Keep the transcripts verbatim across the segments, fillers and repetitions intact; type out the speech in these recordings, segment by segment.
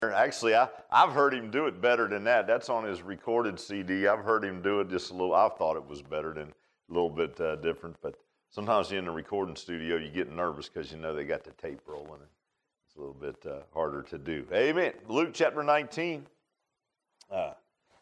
Actually, I, I've heard him do it better than that. That's on his recorded C D. I've heard him do it just a little. I thought it was better than a little bit uh, different. But sometimes you're in the recording studio, you get nervous because you know they got the tape rolling. And it's a little bit uh, harder to do. Amen. Luke chapter nineteen. Uh,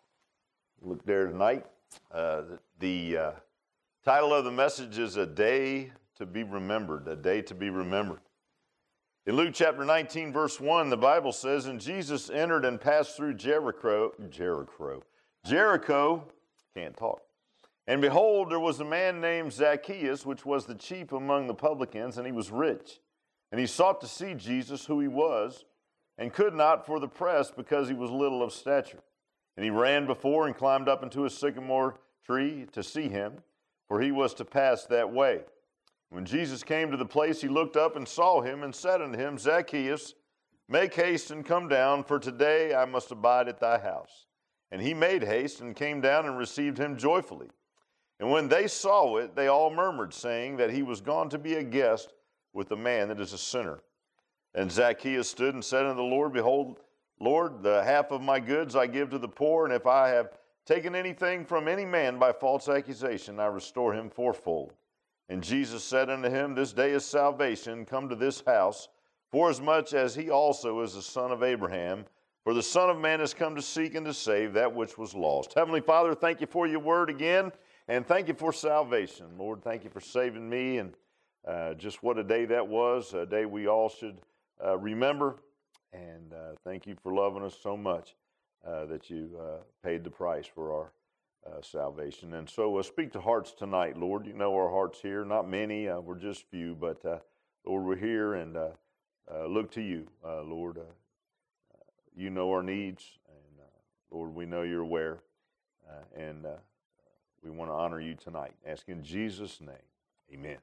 look there tonight. Uh, the uh, title of the message is A Day to Be Remembered. A Day to Be Remembered. In Luke chapter nineteen, verse one, the Bible says, "And Jesus entered and passed through Jericho, Jericho, Jericho, can't talk. And behold, there was a man named Zacchaeus, which was the chief among the publicans, and he was rich. And he sought to see Jesus, who he was, and could not for the press, because he was little of stature. And he ran before and climbed up into a sycamore tree to see him, for he was to pass that way. When Jesus came to the place, he looked up and saw him and said unto him, Zacchaeus, make haste and come down, for today I must abide at thy house. And he made haste and came down and received him joyfully. And when they saw it, they all murmured, saying that he was gone to be a guest with a man that is a sinner. And Zacchaeus stood and said unto the Lord, Behold, Lord, the half of my goods I give to the poor, and if I have taken anything from any man by false accusation, I restore him fourfold. And Jesus said unto him, This day is salvation come to this house, forasmuch as he also is the son of Abraham. For the Son of Man has come to seek and to save that which was lost. Heavenly Father, thank you for your word again, and thank you for salvation. Lord, thank you for saving me, and uh, just what a day that was, a day we all should uh, remember. And uh, thank you for loving us so much uh, that you uh, paid the price for our Uh, salvation. And so uh, speak to hearts tonight, Lord. You know our hearts here, not many, uh, we're just few, but uh, Lord, we're here and uh, uh, look to you, uh, Lord. Uh, uh, you know our needs, and uh, Lord, we know you're aware, uh, and uh, we want to honor you tonight. Ask in Jesus' name, amen.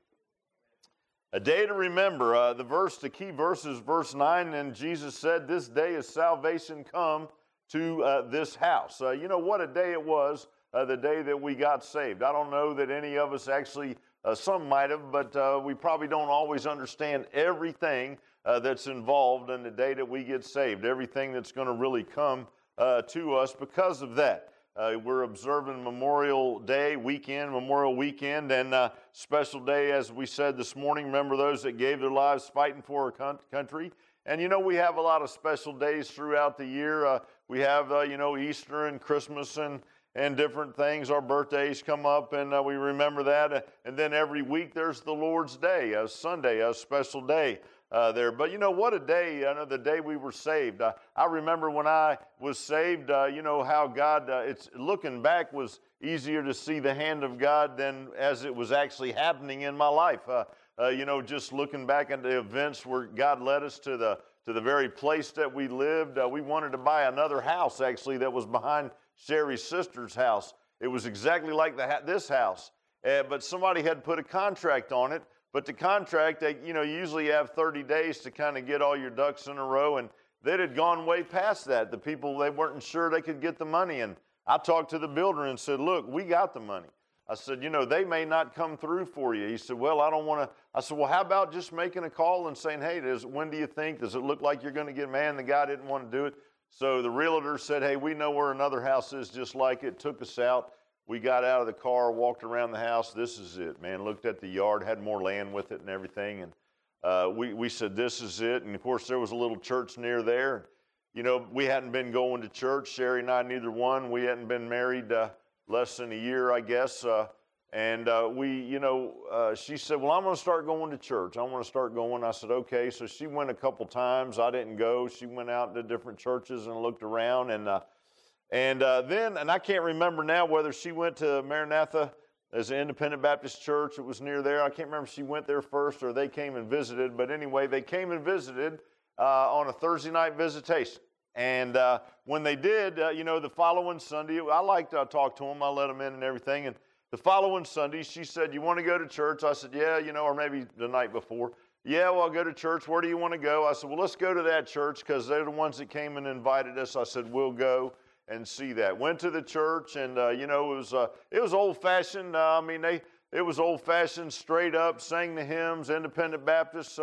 A day to remember. Uh, the verse, the key verse is verse nine, and Jesus said, This day is salvation come to uh, this house. Uh, you know what a day it was. Uh, the day that we got saved. I don't know that any of us actually, uh, some might have, but uh, we probably don't always understand everything uh, that's involved in the day that we get saved, everything that's going to really come uh, to us because of that. Uh, we're observing Memorial Day weekend, Memorial Weekend, and uh, special day, as we said this morning. Remember those that gave their lives fighting for our country. And, you know, we have a lot of special days throughout the year. Uh, we have, uh, you know, Easter and Christmas and and different things. Our birthdays come up, and uh, we remember that. Uh, and then every week there's the Lord's Day, a Sunday, a special day uh, there. But you know, what a day, I know the day we were saved. Uh, I remember when I was saved, uh, you know, how God, uh, it's looking back was easier to see the hand of God than as it was actually happening in my life. Uh, uh, you know, just looking back at the events where God led us to the to the very place that we lived. Uh, we wanted to buy another house, actually, that was behind Sherry's sister's house. It was exactly like the ha- this house, uh, but somebody had put a contract on it. But the contract, they, you know, you usually have thirty days to kind of get all your ducks in a row, and they had gone way past that. The people, they weren't sure they could get the money, and I talked to the builder and said, look, we got the money. I said, you know, they may not come through for you. He said, well, I don't want to. I said, well, how about just making a call and saying, hey, does, when do you think? Does it look like you're going to get, man, the guy didn't want to do it. So the realtor said, hey, we know where another house is just like it. Took us out. We got out of the car, walked around the house. This is it, man. Looked at the yard, had more land with it and everything. And uh, we, we said, this is it. And, of course, there was a little church near there. You know, we hadn't been going to church. Sherry and I, neither one. We hadn't been married uh, less than a year, I guess. Uh, and uh, we, you know, uh, she said, well, I'm going to start going to church. I want to start going. I said, okay. So she went a couple times. I didn't go. She went out to different churches and looked around. And uh, and uh, then, and I can't remember now whether she went to Maranatha as an independent Baptist church. It was near there. I can't remember if she went there first or they came and visited. But anyway, they came and visited uh, on a Thursday night visitation. And uh, when they did, uh, you know, the following Sunday, I liked to uh, talk to them. I let them in and everything. And the following Sunday, she said, you want to go to church? I said, yeah, you know, or maybe the night before. Yeah, well, I'll go to church. Where do you want to go? I said, well, let's go to that church because they're the ones that came and invited us. I said, we'll go and see that. Went to the church, and, uh, you know, it was uh, it was old-fashioned. Uh, I mean, they it was old-fashioned, straight up, sang the hymns, independent Baptist, uh,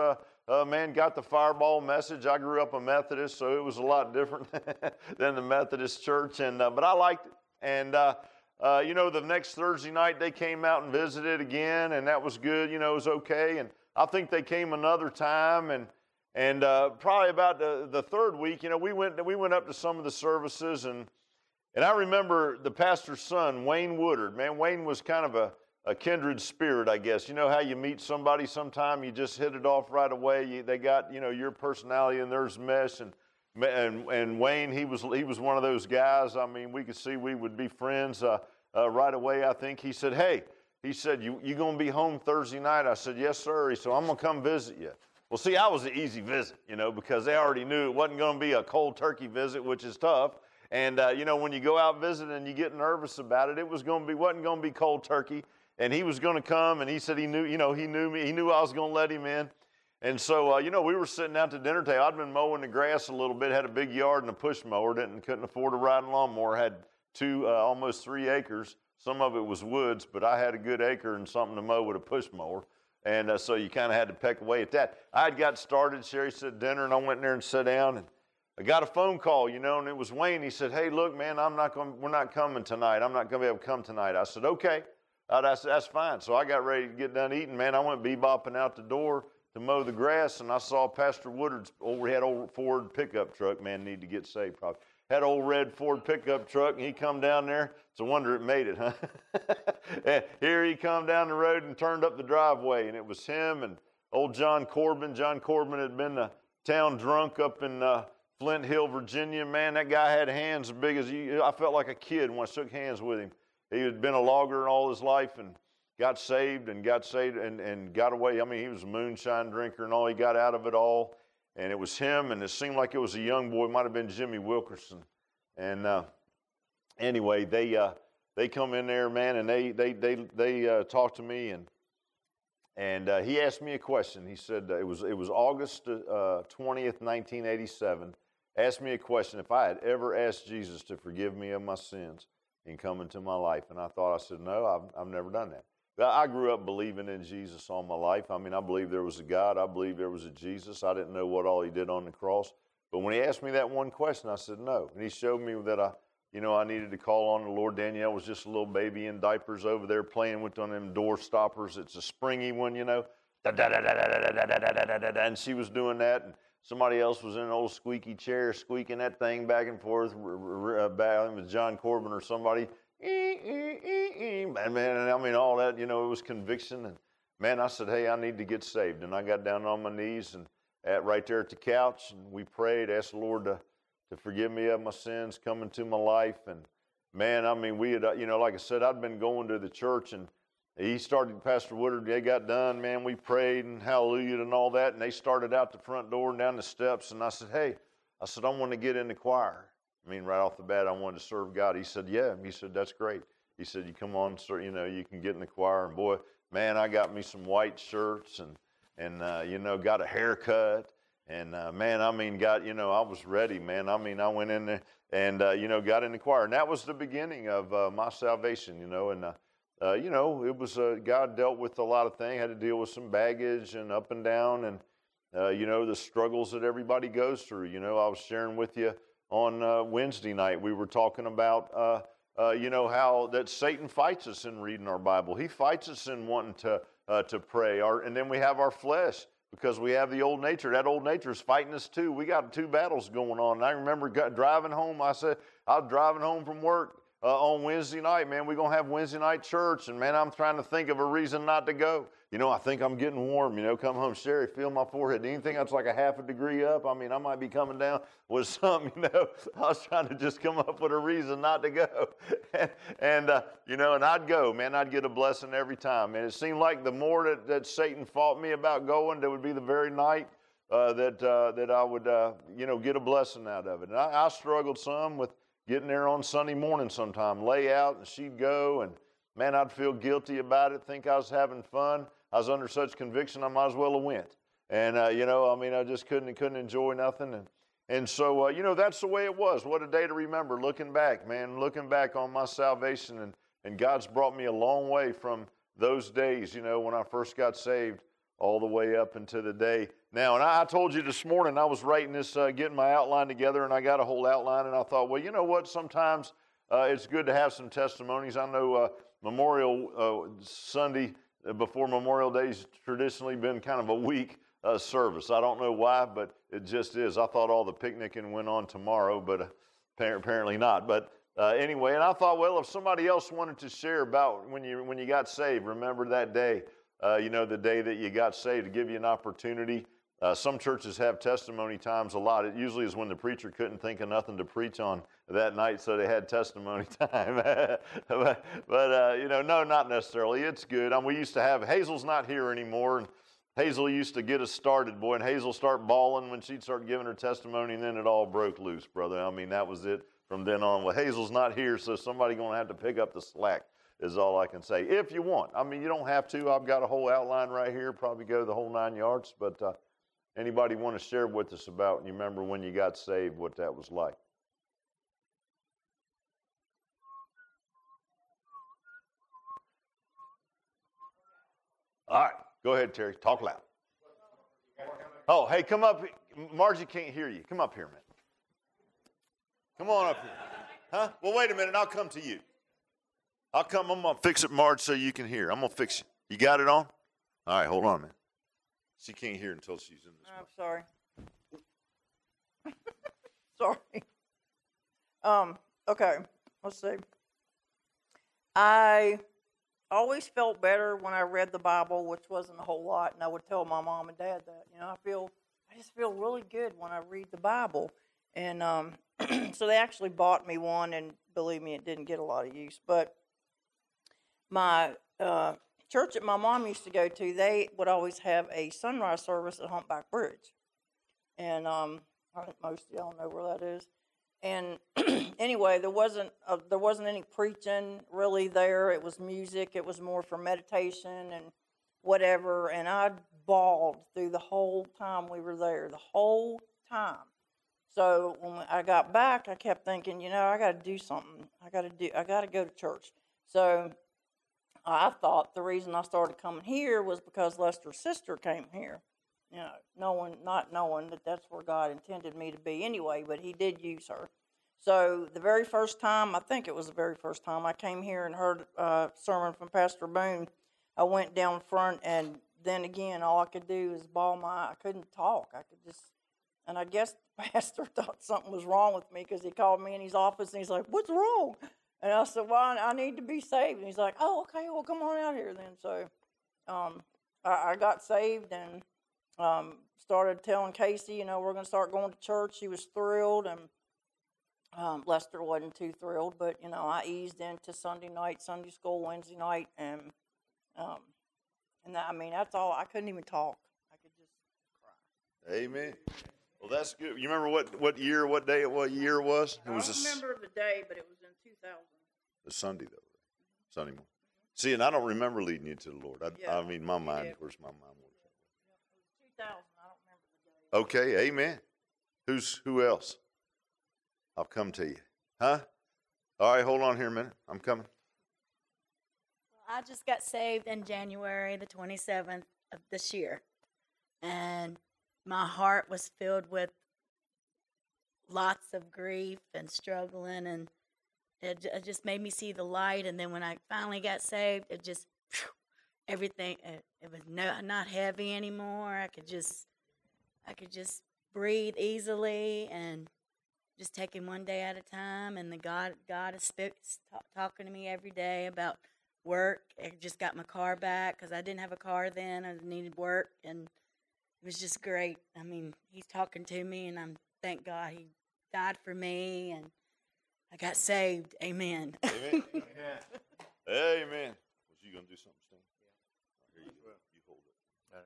uh, man, got the fireball message. I grew up a Methodist, so it was a lot different than the Methodist church, and uh, but I liked it. And, uh, uh, you know, the next Thursday night, they came out and visited again, and that was good. You know, it was okay. And I think they came another time, and and uh, probably about the, the third week, you know, we went we went up to some of the services, and and I remember the pastor's son, Wayne Woodard. Man, Wayne was kind of a, a kindred spirit, I guess. You know how you meet somebody sometime, you just hit it off right away. You, they got, you know, your personality and theirs mesh, and and and Wayne, he was he was one of those guys. I mean, we could see we would be friends uh, uh, right away. I think he said, "Hey," he said, "you you gonna be home Thursday night?" I said, "Yes, sir." He said, "I'm gonna come visit you." Well, see, I was an easy visit, you know, because they already knew it wasn't going to be a cold turkey visit, which is tough. And, uh, you know, when you go out visiting and you get nervous about it, it was going to be, wasn't going to be cold turkey. And he was going to come, and he said he knew, you know, he knew me. He knew I was going to let him in. And so, uh, you know, we were sitting out to dinner table. I'd been mowing the grass a little bit, had a big yard and a push mower, didn't, couldn't afford a riding lawnmower, had two, uh, almost three acres. Some of it was woods, but I had a good acre and something to mow with a push mower. And uh, so you kind of had to peck away at that. I had got started. Sherry said dinner, and I went in there and sat down. And I got a phone call, you know, and it was Wayne. He said, "Hey, look, man, I'm not going. We're not coming tonight. I'm not going to be able to come tonight." I said, "Okay." Uh, I said, "That's fine." So I got ready to get done eating. Man, I went bebopping out the door to mow the grass, and I saw Pastor Woodard's. Over he had old Ford pickup truck. Man, need to get saved probably. Had old red Ford pickup truck, and he come down there. It's a wonder it made it, huh? And here he come down the road and turned up the driveway, and it was him and old John Corbin. John Corbin had been a town drunk up in uh, Flint Hill, Virginia. Man, that guy had hands as big as you. I felt like a kid when I shook hands with him. He had been a logger all his life and got saved and got saved and, and got away. I mean, he was a moonshine drinker and all. He got out of it all. And it was him, and it seemed like it was a young boy. It might have been Jimmy Wilkerson. And uh, anyway, they uh, they come in there, man, and they they they they uh, talked to me, and and uh, he asked me a question. He said uh, it was it was August uh, twentieth, nineteen eighty-seven. Asked me a question if I had ever asked Jesus to forgive me of my sins and come into my life. And I thought, I said, no, I've I've never done that. I grew up believing in Jesus all my life. I mean, I believed there was a God. I believed there was a Jesus. I didn't know what all he did on the cross. But when he asked me that one question, I said no. And he showed me that I, you know, I needed to call on the Lord. Danielle was just a little baby in diapers over there playing with one of them door stoppers. It's a springy one, you know. And she was doing that. And somebody else was in an old squeaky chair squeaking that thing back and forth. Back, it was John Corbin or somebody. And man, I mean, all that, you know, it was conviction. And man, I said, hey, I need to get saved. And I got down on my knees and at right there at the couch, and we prayed, asked the Lord to, to forgive me of my sins, come into my life. And man, I mean, we had, you know, like I said, I'd been going to the church, and he started, Pastor Woodard, they got done, man, we prayed and hallelujah and all that. And they started out the front door and down the steps. And I said, hey, I said, I want to get in the choir. I mean, right off the bat, I wanted to serve God. He said, yeah. He said, that's great. He said, you come on, sir, you know, you can get in the choir. And boy, man, I got me some white shirts and, and uh, you know, got a haircut. And, uh, man, I mean, got, you know, I was ready, man. I mean, I went in there and, uh, you know, got in the choir. And that was the beginning of uh, my salvation, you know. And, uh, uh, you know, it was, uh, God dealt with a lot of things, had to deal with some baggage and up and down and, uh, you know, the struggles that everybody goes through. You know, I was sharing with you on uh, Wednesday night, we were talking about, uh, uh, you know, how that Satan fights us in reading our Bible. He fights us in wanting to uh, to pray. Our, and then we have our flesh because we have the old nature. That old nature is fighting us too. We got two battles going on. And I remember driving home. I said, I was driving home from work uh, on Wednesday night. Man, we're going to have Wednesday night church. And, man, I'm trying to think of a reason not to go. You know, I think I'm getting warm, you know, come home, Sherry, feel my forehead. Anything that's like a half a degree up, I mean, I might be coming down with something, you know. I was trying to just come up with a reason not to go. and, and uh, you know, and I'd go, man, I'd get a blessing every time. And it seemed like the more that, that Satan fought me about going, that would be the very night uh, that uh, that I would, uh, you know, get a blessing out of it. And I, I struggled some with getting there on Sunday morning sometime, lay out, and she'd go, and, man, I'd feel guilty about it, think I was having fun. I was under such conviction, I might as well have went. And, uh, you know, I mean, I just couldn't couldn't enjoy nothing. And, and so, uh, you know, that's the way it was. What a day to remember, looking back, man, looking back on my salvation. And, and God's brought me a long way from those days, you know, when I first got saved all the way up into the day now. And I, I told you this morning, I was writing this, uh, getting my outline together, and I got a whole outline, and I thought, well, you know what, sometimes uh, it's good to have some testimonies. I know uh, Memorial uh, Sunday before Memorial Day's traditionally been kind of a weak uh, service. I don't know why, but it just is. I thought all the picnicking went on tomorrow, but uh, apparently not. But uh, anyway, and I thought, well, if somebody else wanted to share about when you when you got saved, remember that day, uh, you know, the day that you got saved, to give you an opportunity. Uh, some churches have testimony times a lot. It usually is when the preacher couldn't think of nothing to preach on that night, so they had testimony time. but, but uh, you know, no, not necessarily. It's good. I mean, we used to have, Hazel's not here anymore, and Hazel used to get us started, boy, and Hazel start bawling when she'd start giving her testimony, and then it all broke loose, brother. I mean, that was it from then on. Well, Hazel's not here, so somebody's going to have to pick up the slack, is all I can say. If you want. I mean, you don't have to. I've got a whole outline right here, probably go the whole nine yards, but uh, anybody want to share with us about, and you remember when you got saved, what that was like? All right, go ahead, Terry. Talk loud. Oh, hey, come up. Margie can't hear you. Come up here, man. Come on up here. Huh? Well, wait a minute. I'll come to you. I'll come. I'm going to fix it, Marge, so you can hear. I'm going to fix it. You got it on? All right, hold on, man. She can't hear until she's in this. I'm sorry. Sorry. Um, okay, let's see. I always felt better when I read the Bible, which wasn't a whole lot, and I would tell my mom and dad that. You know, I feel, I just feel really good when I read the Bible. And um, so they actually bought me one, and believe me, it didn't get a lot of use. But my uh, church that my mom used to go to, they would always have a sunrise service at Humpback Bridge. And um, I think most of y'all know where that is. And anyway, there wasn't a, there wasn't any preaching really there. It was music. It was more for meditation and whatever. And I bawled through the whole time we were there, the whole time. So when I got back, I kept thinking, you know, I got to do something. I got to do. I got to go to church. So I thought the reason I started coming here was because Lester's sister came here. You know, knowing, not knowing that that's where God intended me to be anyway, but he did use her. So the very first time, I think it was the very first time I came here and heard a sermon from Pastor Boone, I went down front, and then again, all I could do is bawl my, I couldn't talk. I could just, and I guess the pastor thought something was wrong with me because he called me in his office and he's like, what's wrong? And I said, well, I need to be saved. And he's like, oh, okay, well, come on out here then. So um, I, I got saved and Um, started telling Casey, you know, we're going to start going to church. She was thrilled, and um, Lester wasn't too thrilled. But, you know, I eased into Sunday night, Sunday school, Wednesday night, and, um, and that, I mean, that's all. I couldn't even talk. I could just cry. Amen. Well, that's good. You remember what, what year, what day, what year it was? It I was don't a, remember the day, but it was in two thousand. a Sunday, though. Right? Sunday morning. Mm-hmm. See, and I don't remember leading you to the Lord. I, Yeah, I mean, my mind, did. of course, my mind works. two thousand. I don't remember the day. Okay, amen. Who's who else? I'll come to you. Huh? All right, hold on here a minute. I'm coming. I just got saved in January the twenty-seventh of this year. And my heart was filled with lots of grief and struggling. And it, it just made me see the light. And then when I finally got saved, it just, phew, everything, it, it was no, not heavy anymore. I could just, I could just breathe easily and just taking one day at a time. And the God, God is sp- talking to me every day about work. I just got my car back because I didn't have a car then. I needed work, and it was just great. I mean, he's talking to me, and I'm thank God he died for me, and I got saved. Amen. Amen. Amen. Was you going to do something, Stan? Yeah. Here you go. You hold it.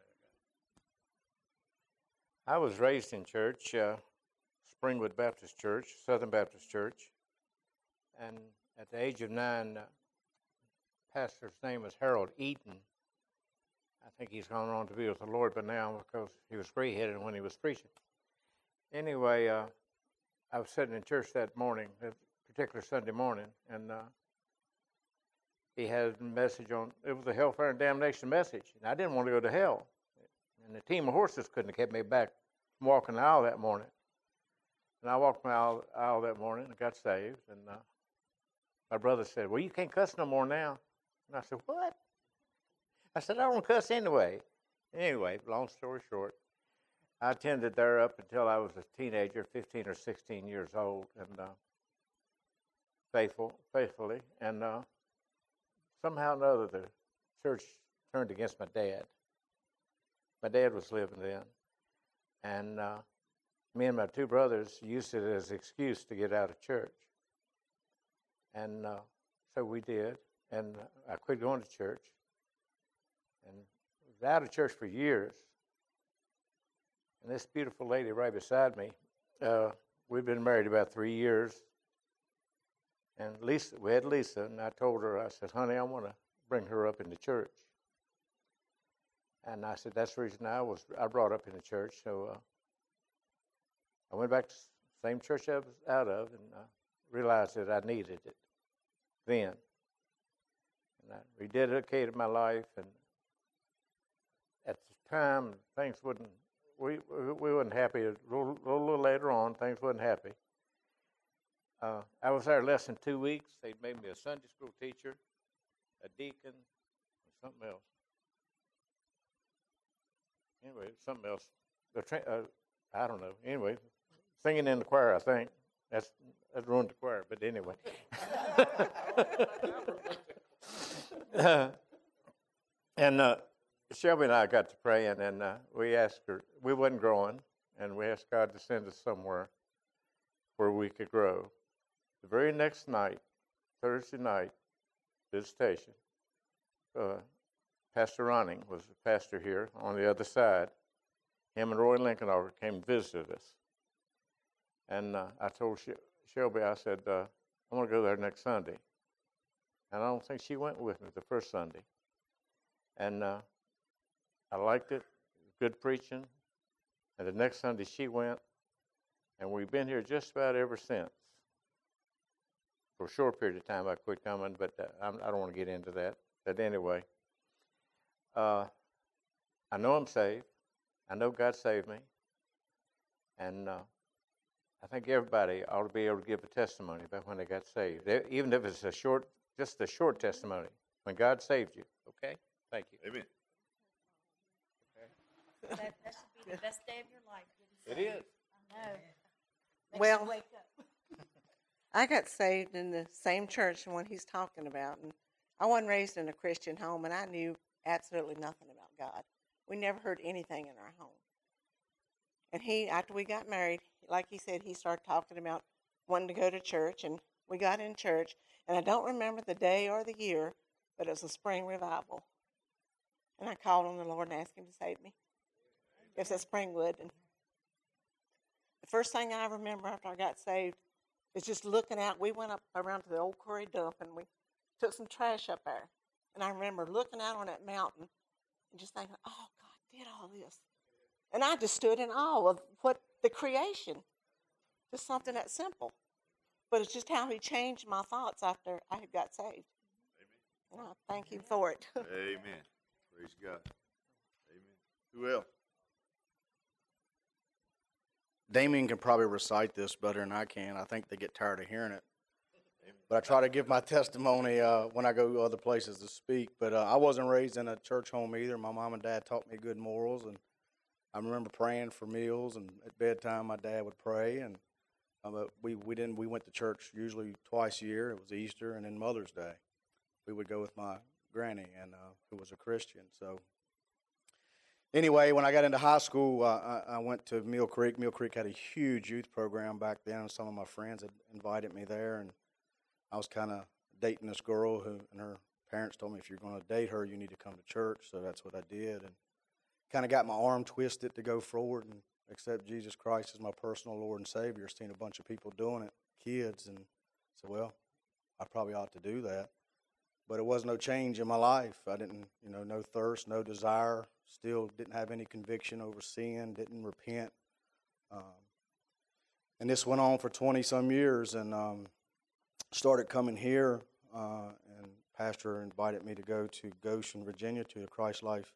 I was raised in church, uh, Springwood Baptist Church, Southern Baptist Church, and at the age of nine, uh, pastor's name was Harold Eaton. I think he's gone on to be with the Lord by now because he was gray-headed when he was preaching. Anyway, uh, I was sitting in church that morning, that particular Sunday morning, and uh, he had a message on, it was a hellfire and damnation message, and I didn't want to go to hell. and the team of horses couldn't have kept me back from walking the aisle that morning. And I walked the aisle, aisle that morning and got saved. And uh, my brother said, well, you can't cuss no more now. And I said, what? I said, I don't cuss anyway. Anyway, long story short, I attended there up until I was a teenager, fifteen or sixteen years old, and uh, faithful, faithfully. And uh, somehow or another, the church turned against my dad. My dad was living then. And uh, me and my two brothers used it as an excuse to get out of church. And uh, so we did. And I quit going to church. And was out of church for years. And this beautiful lady right beside me, uh, we've been married about three years. And Lisa, we had Lisa, and I told her, I said, honey, I want to bring her up in the church. And I said, that's the reason I was I brought up in the church. So uh, I went back to the same church I was out of, and I realized that I needed it then. And I rededicated my life, and at the time, things wouldn't, we we wasn't happy. A little, a little later on, things wasn't happy. Uh, I was there less than two weeks. They made me a Sunday school teacher, a deacon, and something else. Anyway, something else. The tra- uh, I don't know. Anyway, singing in the choir, I think. That's, that ruined the choir, but anyway. uh, and uh, Shelby and I got to praying, and uh, we asked her, we wasn't growing, and we asked God to send us somewhere where we could grow. The very next night, Thursday night, visitation, uh, Pastor Ronning was the pastor here on the other side. Him and Roy Lincolnover came and visited us. And uh, I told Sh- Shelby, I said, uh, I want to go there next Sunday. And I don't think she went with me the first Sunday. And uh, I liked it. Good preaching. And the next Sunday she went. And we've been here just about ever since. For a short period of time I quit coming, but uh, I'm, I don't want to get into that. But anyway, uh, I know I'm saved. I know God saved me. And uh, I think everybody ought to be able to give a testimony about when they got saved, they, even if it's a short, just a short testimony, when God saved you. Okay? Thank you. Amen. That, that should be the best day of your life. It is. I know. Makes Well, you wake up. I got saved in the same church the one he's talking about, and I wasn't raised in a Christian home, and I knew absolutely nothing about God. We never heard anything in our home. And he, after we got married, like he said, he started talking about wanting to go to church, and we got in church, and I don't remember the day or the year, but it was a spring revival. And I called on the Lord and asked him to save me. It was at Springwood, and the first thing I remember after I got saved is just looking out. We went up around to the old quarry dump, and we took some trash up there. And I remember looking out on that mountain and just thinking, oh, God did all this. And I just stood in awe of what the creation, just something that simple. But it's just how he changed my thoughts after I had got saved. Amen. And I thank him for it. Amen. Praise God. Amen. Who else? Damien can probably recite this better than I can. I think they get tired of hearing it. But I try to give my testimony uh, when I go to other places to speak. But uh, I wasn't raised in a church home either. My mom and dad taught me good morals, and I remember praying for meals. And at bedtime, my dad would pray. And uh, but we we didn't we went to church usually twice a year. It was Easter and then Mother's Day. We would go with my granny, and uh, who was a Christian. So. Anyway, when I got into high school, uh, I, I went to Mill Creek. Mill Creek had a huge youth program back then, and some of my friends had invited me there. And I was kind of dating this girl, who, and her parents told me, if you're going to date her, you need to come to church. So that's what I did, and kind of got my arm twisted to go forward and accept Jesus Christ as my personal Lord and Savior. Seen a bunch of people doing it, kids, and said, well, I probably ought to do that. But it was no change in my life. I didn't, you know, no thirst, no desire. Still didn't have any conviction over sin. Didn't repent. Um, and this went on for twenty-some years, and um, started coming here. Uh, and Pastor invited me to go to Goshen, Virginia, to the Christ Life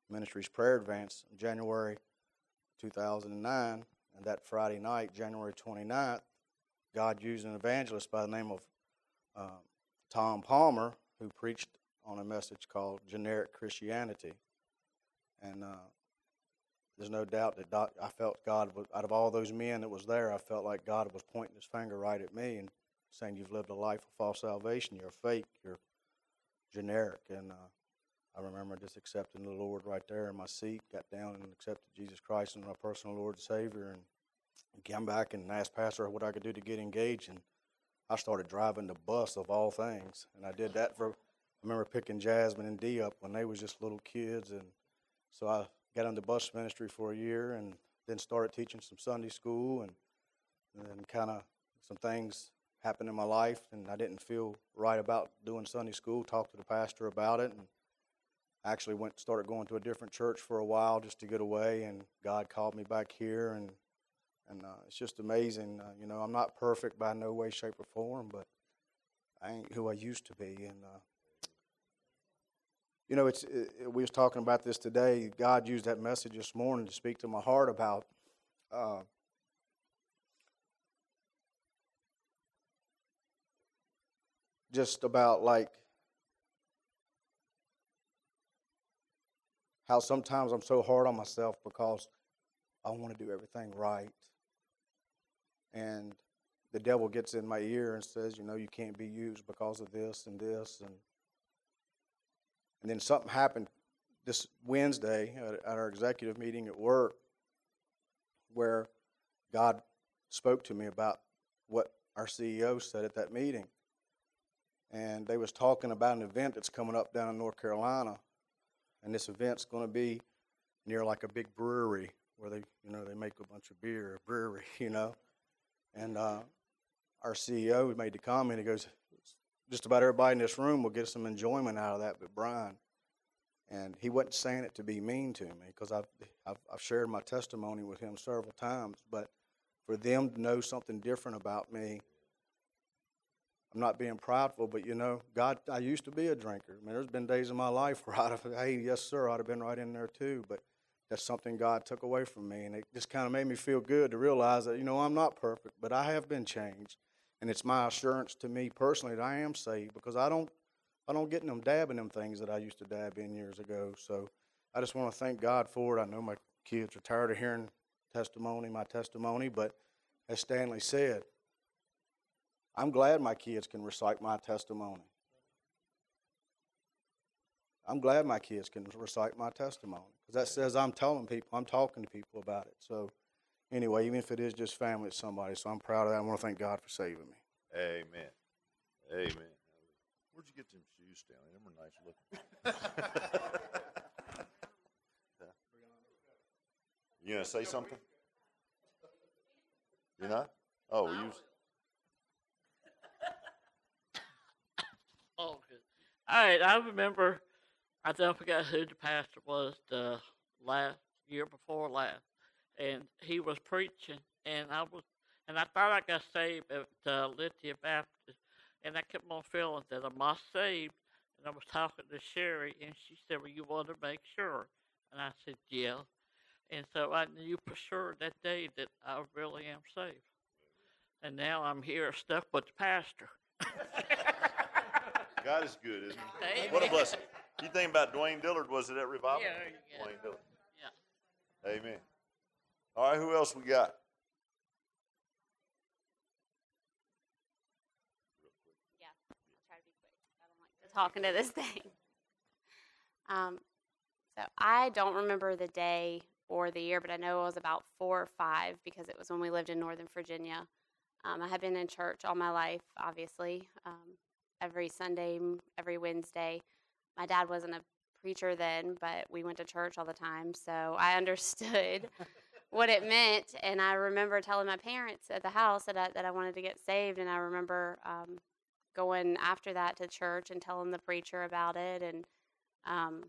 Ministries Prayer Advance in January two thousand nine, and that Friday night, January twenty-ninth, God used an evangelist by the name of uh, Tom Palmer, who preached on a message called Generic Christianity. And uh, there's no doubt that doc, I felt God, was, out of all those men that was there, I felt like God was pointing his finger right at me and saying, you've lived a life of false salvation, you're fake, you're generic. And uh, I remember just accepting the Lord right there in my seat, got down and accepted Jesus Christ as my personal Lord and Savior, and came back and asked Pastor what I could do to get engaged. And I started driving the bus of all things. And I did that for, I remember picking Jasmine and Dee up when they was just little kids. And so I got in the bus ministry for a year and then started teaching some Sunday school. And, and then kind of some things happened in my life, and I didn't feel right about doing Sunday school, talked to the pastor about it, and actually went started going to a different church for a while just to get away, and God called me back here, and and uh, it's just amazing. Uh, you know, I'm not perfect by no way, shape, or form, but I ain't who I used to be. And uh, you know, it's it, we was talking about this today. God used that message this morning to speak to my heart about uh, just about like how sometimes I'm so hard on myself because I want to do everything right. And the devil gets in my ear and says, you know, you can't be used because of this and this. And and then something happened this Wednesday at, at our executive meeting at work where God spoke to me about what our C E O said at that meeting. And they was talking about an event that's coming up down in North Carolina. And this event's going to be near like a big brewery where they, you know, they make a bunch of beer, a brewery, you know. And uh, our C E O made the comment, he goes, just about everybody in this room will get some enjoyment out of that but Brian. And he wasn't saying it to be mean to me because I've, I've, I've shared my testimony with him several times. But for them to know something different about me, I'm not being prideful, but, you know, God, I used to be a drinker. I mean, there's been days in my life where I'd have, hey, yes, sir, I'd have been right in there too. But that's something God took away from me. And it just kind of made me feel good to realize that, you know, I'm not perfect, but I have been changed. And it's my assurance to me personally that I am saved because I don't I don't get in them dabbing them things that I used to dab in years ago. So I just want to thank God for it. I know my kids are tired of hearing testimony, my testimony, but as Stanley said, I'm glad my kids can recite my testimony. I'm glad my kids can recite my testimony because that says I'm telling people, I'm talking to people about it. So anyway, even if it is just family, it's somebody. So I'm proud of that. I want to thank God for saving me. Amen. Amen. Where'd you get them shoes, Stanley? Them are nice looking. You gonna say something? You're not? Oh, you. Oh, good. All right, I remember, I don't forget who the pastor was the last year before last, and he was preaching, and I was, and I thought I got saved at uh, Lithia Baptist, and I kept on feeling that I'm not saved, and I was talking to Sherry, and she said, well, you want to make sure, and I said, yeah, and so I knew for sure that day that I really am saved, and now I'm here stuck with the pastor. God is good, isn't he? Amen. What a blessing. You think about Dwayne Dillard, was it at Revival? Yeah, yeah. Dwayne Dillard. Yeah. Amen. All right, who else we got? Yeah, I'll try to be quick. I don't like talking to this thing. Um, so I don't remember the day or the year, but I know it was about four or five because it was when we lived in Northern Virginia. Um, I had been in church all my life, obviously, um, every Sunday, every Wednesday. My dad wasn't a preacher then, but we went to church all the time, so I understood what it meant. And I remember telling my parents at the house that I, that I wanted to get saved, and I remember um, going after that to church and telling the preacher about it. And um,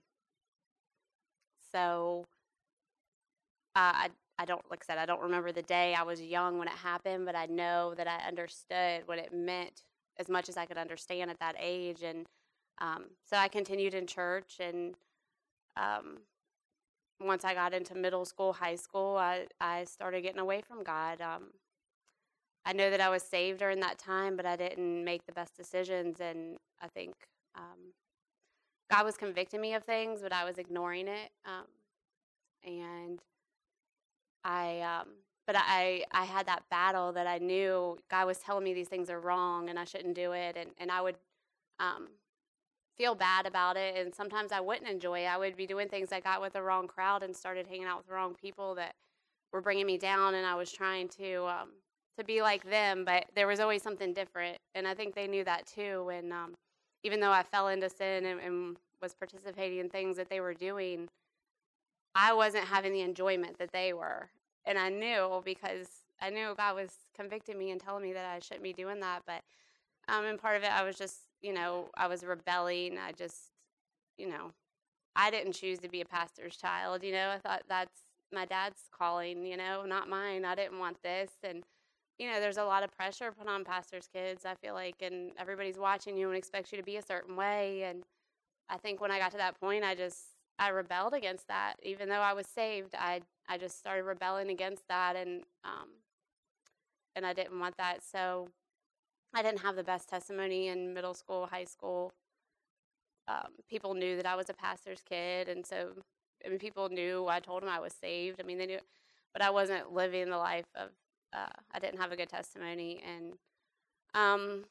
so uh, I I don't, like I said, I don't remember the day. I was young when it happened, but I know that I understood what it meant as much as I could understand at that age. And um, so I continued in church, and um, once I got into middle school, high school, I, I started getting away from God. Um, I know that I was saved during that time, but I didn't make the best decisions, and I think um, God was convicting me of things, but I was ignoring it. Um, and I, um, but I, I had that battle that I knew God was telling me these things are wrong and I shouldn't do it, and, and I would um, feel bad about it, and sometimes I wouldn't enjoy it. I would be doing things. I got with the wrong crowd and started hanging out with the wrong people that were bringing me down, and I was trying to um, to be like them, but there was always something different, and I think they knew that too. And um, even though I fell into sin and, and was participating in things that they were doing, I wasn't having the enjoyment that they were, and I knew because I knew God was convicting me and telling me that I shouldn't be doing that. But um, and part of it, I was just, you know, I was rebelling. I just, you know, I didn't choose to be a pastor's child. You know, I thought that's my dad's calling, you know, not mine. I didn't want this, and you know, there's a lot of pressure put on pastors' kids, I feel like, and everybody's watching you and expects you to be a certain way. And I think when I got to that point, I just, I rebelled against that. Even though I was saved, I, I just started rebelling against that, and, um, and I didn't want that. So I didn't have the best testimony in middle school, high school. Um, people knew that I was a pastor's kid, and so, I mean, people knew. I told them I was saved. I mean, they knew, but I wasn't living the life of, Uh, I didn't have a good testimony, and um,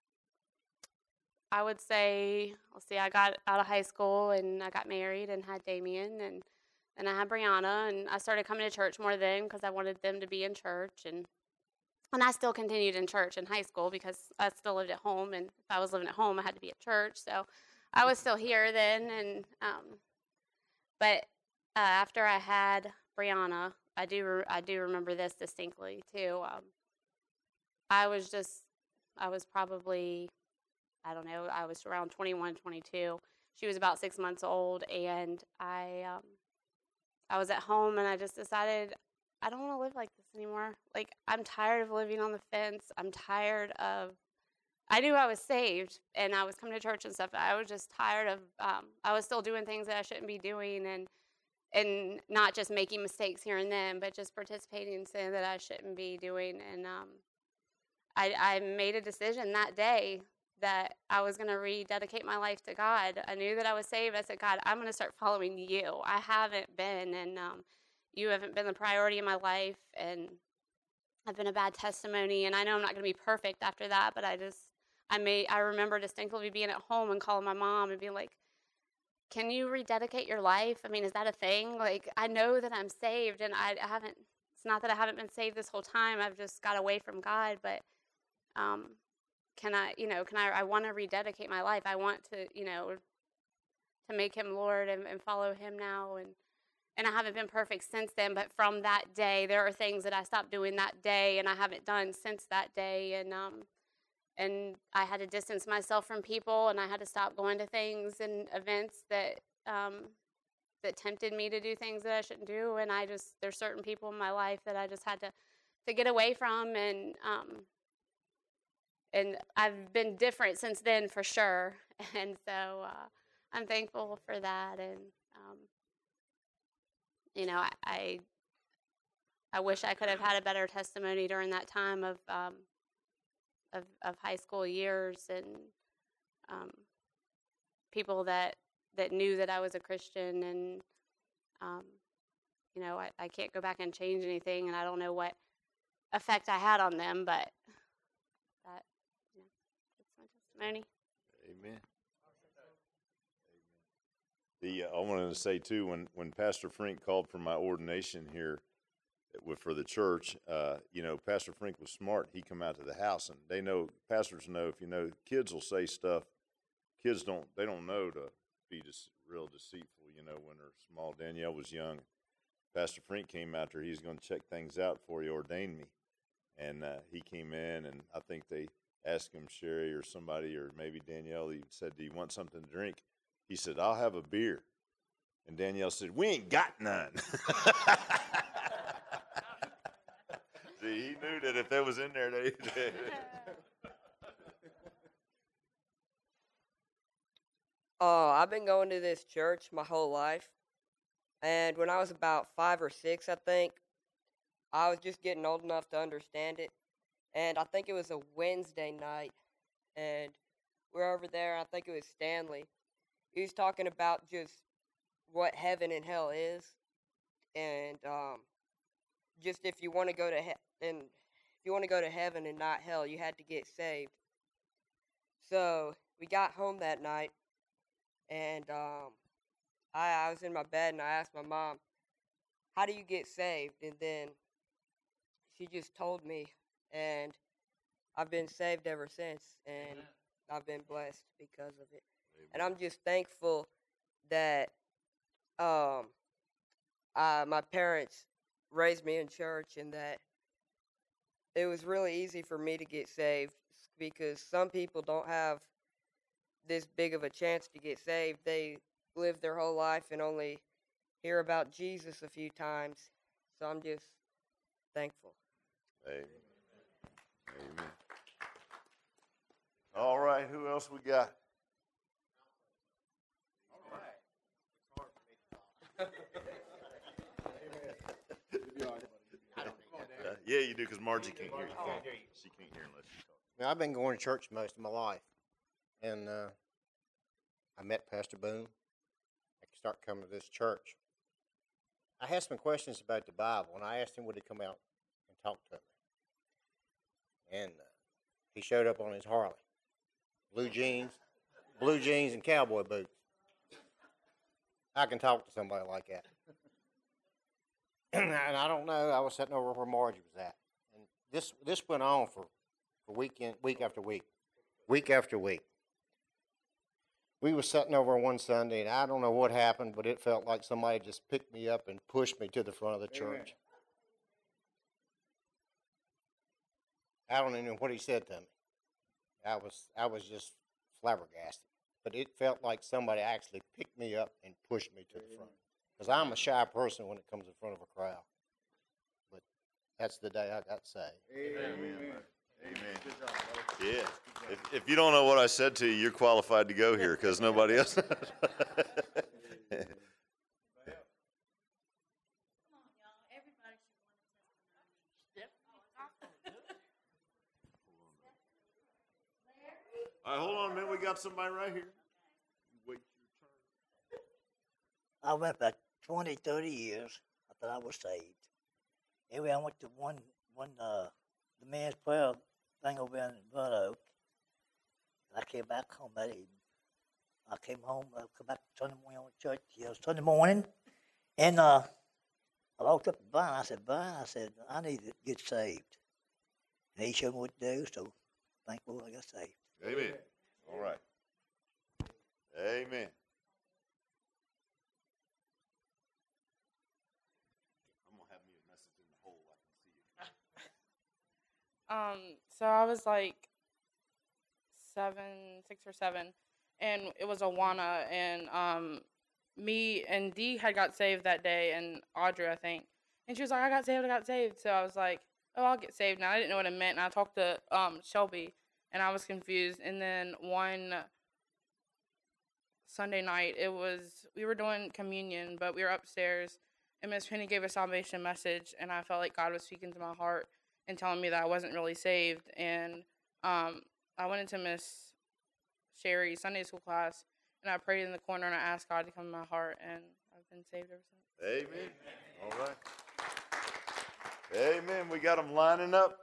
I would say, let's see, I got out of high school, and I got married, and had Damien, and and I had Brianna, and I started coming to church more then because I wanted them to be in church, and and I still continued in church in high school because I still lived at home, and if I was living at home, I had to be at church, so I was still here then, and um, but uh, after I had Brianna, I do re- I do remember this distinctly too. Um, I was just, I was probably, I don't know, I was around twenty-one, twenty-two. She was about six months old, and I um, I was at home, and I just decided I don't want to live like this anymore. Like, I'm tired of living on the fence. I'm tired of, I knew I was saved, and I was coming to church and stuff, but I was just tired of, um, I was still doing things that I shouldn't be doing, and and not just making mistakes here and then, but just participating in sin that I shouldn't be doing. And um, I, I made a decision that day that I was going to rededicate my life to God. I knew that I was saved. I said, God, I'm going to start following you. I haven't been, and um, you haven't been the priority in my life, and I've been a bad testimony, and I know I'm not going to be perfect after that, but I just, I made, I remember distinctly being at home and calling my mom and being like, can you rededicate your life? I mean, is that a thing? Like, I know that I'm saved, and I, I haven't, it's not that I haven't been saved this whole time. I've just got away from God, but um, can I, you know, can I, I want to rededicate my life. I want to, you know, to make him Lord and, and follow him now. And, and I haven't been perfect since then, but from that day, there are things that I stopped doing that day, and I haven't done since that day. And, um, And I had to distance myself from people, and I had to stop going to things and events that um, that tempted me to do things that I shouldn't do. And I just, there's certain people in my life that I just had to, to get away from. And um, and I've been different since then for sure. And so uh, I'm thankful for that. And um, you know, I, I I wish I could have had a better testimony during that time of. Um, Of, of high school years, and um, people that, that knew that I was a Christian, and um, you know, I, I can't go back and change anything, and I don't know what effect I had on them, but that, you know, that's my testimony. Amen. The uh, I wanted to say too, when when Pastor Frink called for my ordination here with for the church, uh, you know, Pastor Frink was smart. He come out to the house, and they know, pastors know, if you know, kids will say stuff. Kids don't, they don't know to be just real deceitful, you know, when they're small. Danielle was young. Pastor Frink came out there. He was going to check things out before he ordained me. And uh, he came in, and I think they asked him, Sherry or somebody, or maybe Danielle, he said, do you want something to drink? He said, I'll have a beer. And Danielle said, we ain't got none. See, he knew that if that was in there, they. they Oh, I've been going to this church my whole life. And when I was about five or six, I think, I was just getting old enough to understand it. And I think it was a Wednesday night, and we're over there. I think it was Stanley. He was talking about just what heaven and hell is, and um, just if you want to go to he- and if you want to go to heaven and not hell, you had to get saved. So we got home that night, and um, I, I was in my bed, and I asked my mom, "How do you get saved?" And then she just told me, and I've been saved ever since, and I've been blessed because of it. And I'm just thankful that um, uh, my parents raised me in church, and that it was really easy for me to get saved, because some people don't have this big of a chance to get saved. They live their whole life and only hear about Jesus a few times. So I'm just thankful. Amen. Amen. All right, who else we got? Uh, yeah, you do, because Margie can't hear you. She can't hear unless you talk. Now, I've been going to church most of my life, and uh, I met Pastor Boone. I started coming to this church. I had some questions about the Bible, and I asked him would he come out and talk to me. And uh, he showed up on his Harley, blue jeans, blue jeans, and cowboy boots. I can talk to somebody like that. And I don't know. I was sitting over where Margie was at, and this this went on for for weekend, week after week, week after week. We were sitting over one Sunday, and I don't know what happened, but it felt like somebody just picked me up and pushed me to the front of the church. I don't even know what he said to me. I was I was just flabbergasted, but it felt like somebody actually picked me up and pushed me to the front. Because I'm a shy person when it comes in front of a crowd. But that's the day I got saved. Amen. Amen. Yeah. If, if you don't know what I said to you, you're qualified to go here, because nobody else. All right, hold on a minute. We got somebody right here. Wait your turn. I went back twenty, thirty years after I was saved. Anyway, I went to one, one, uh, the men's prayer thing over in Burn Oak. And I came back home that evening. I came home, I come back Sunday morning on church, yeah, Sunday morning, and uh, I walked up to Brian. I said, Brian, I said, I need to get saved. And he showed me what to do, so thankful I got saved. Amen. All right. Amen. I'm going to have me a message in the hole. I can see it. Um, so I was like seven, six or seven, and it was Awana, and um, me and Dee had got saved that day, and Audrey, I think, and she was like, I got saved, I got saved, so I was like, oh, I'll get saved. Now, I didn't know what it meant, and I talked to um Shelby, and I was confused, and then one Sunday night, it was, we were doing communion, but we were upstairs, and Miss Penny gave a salvation message, and I felt like God was speaking to my heart and telling me that I wasn't really saved, and um, I went into Miss Sherry's Sunday school class, and I prayed in the corner, and I asked God to come in my heart, and I've been saved ever since. Amen. All right. Amen. We got them lining up.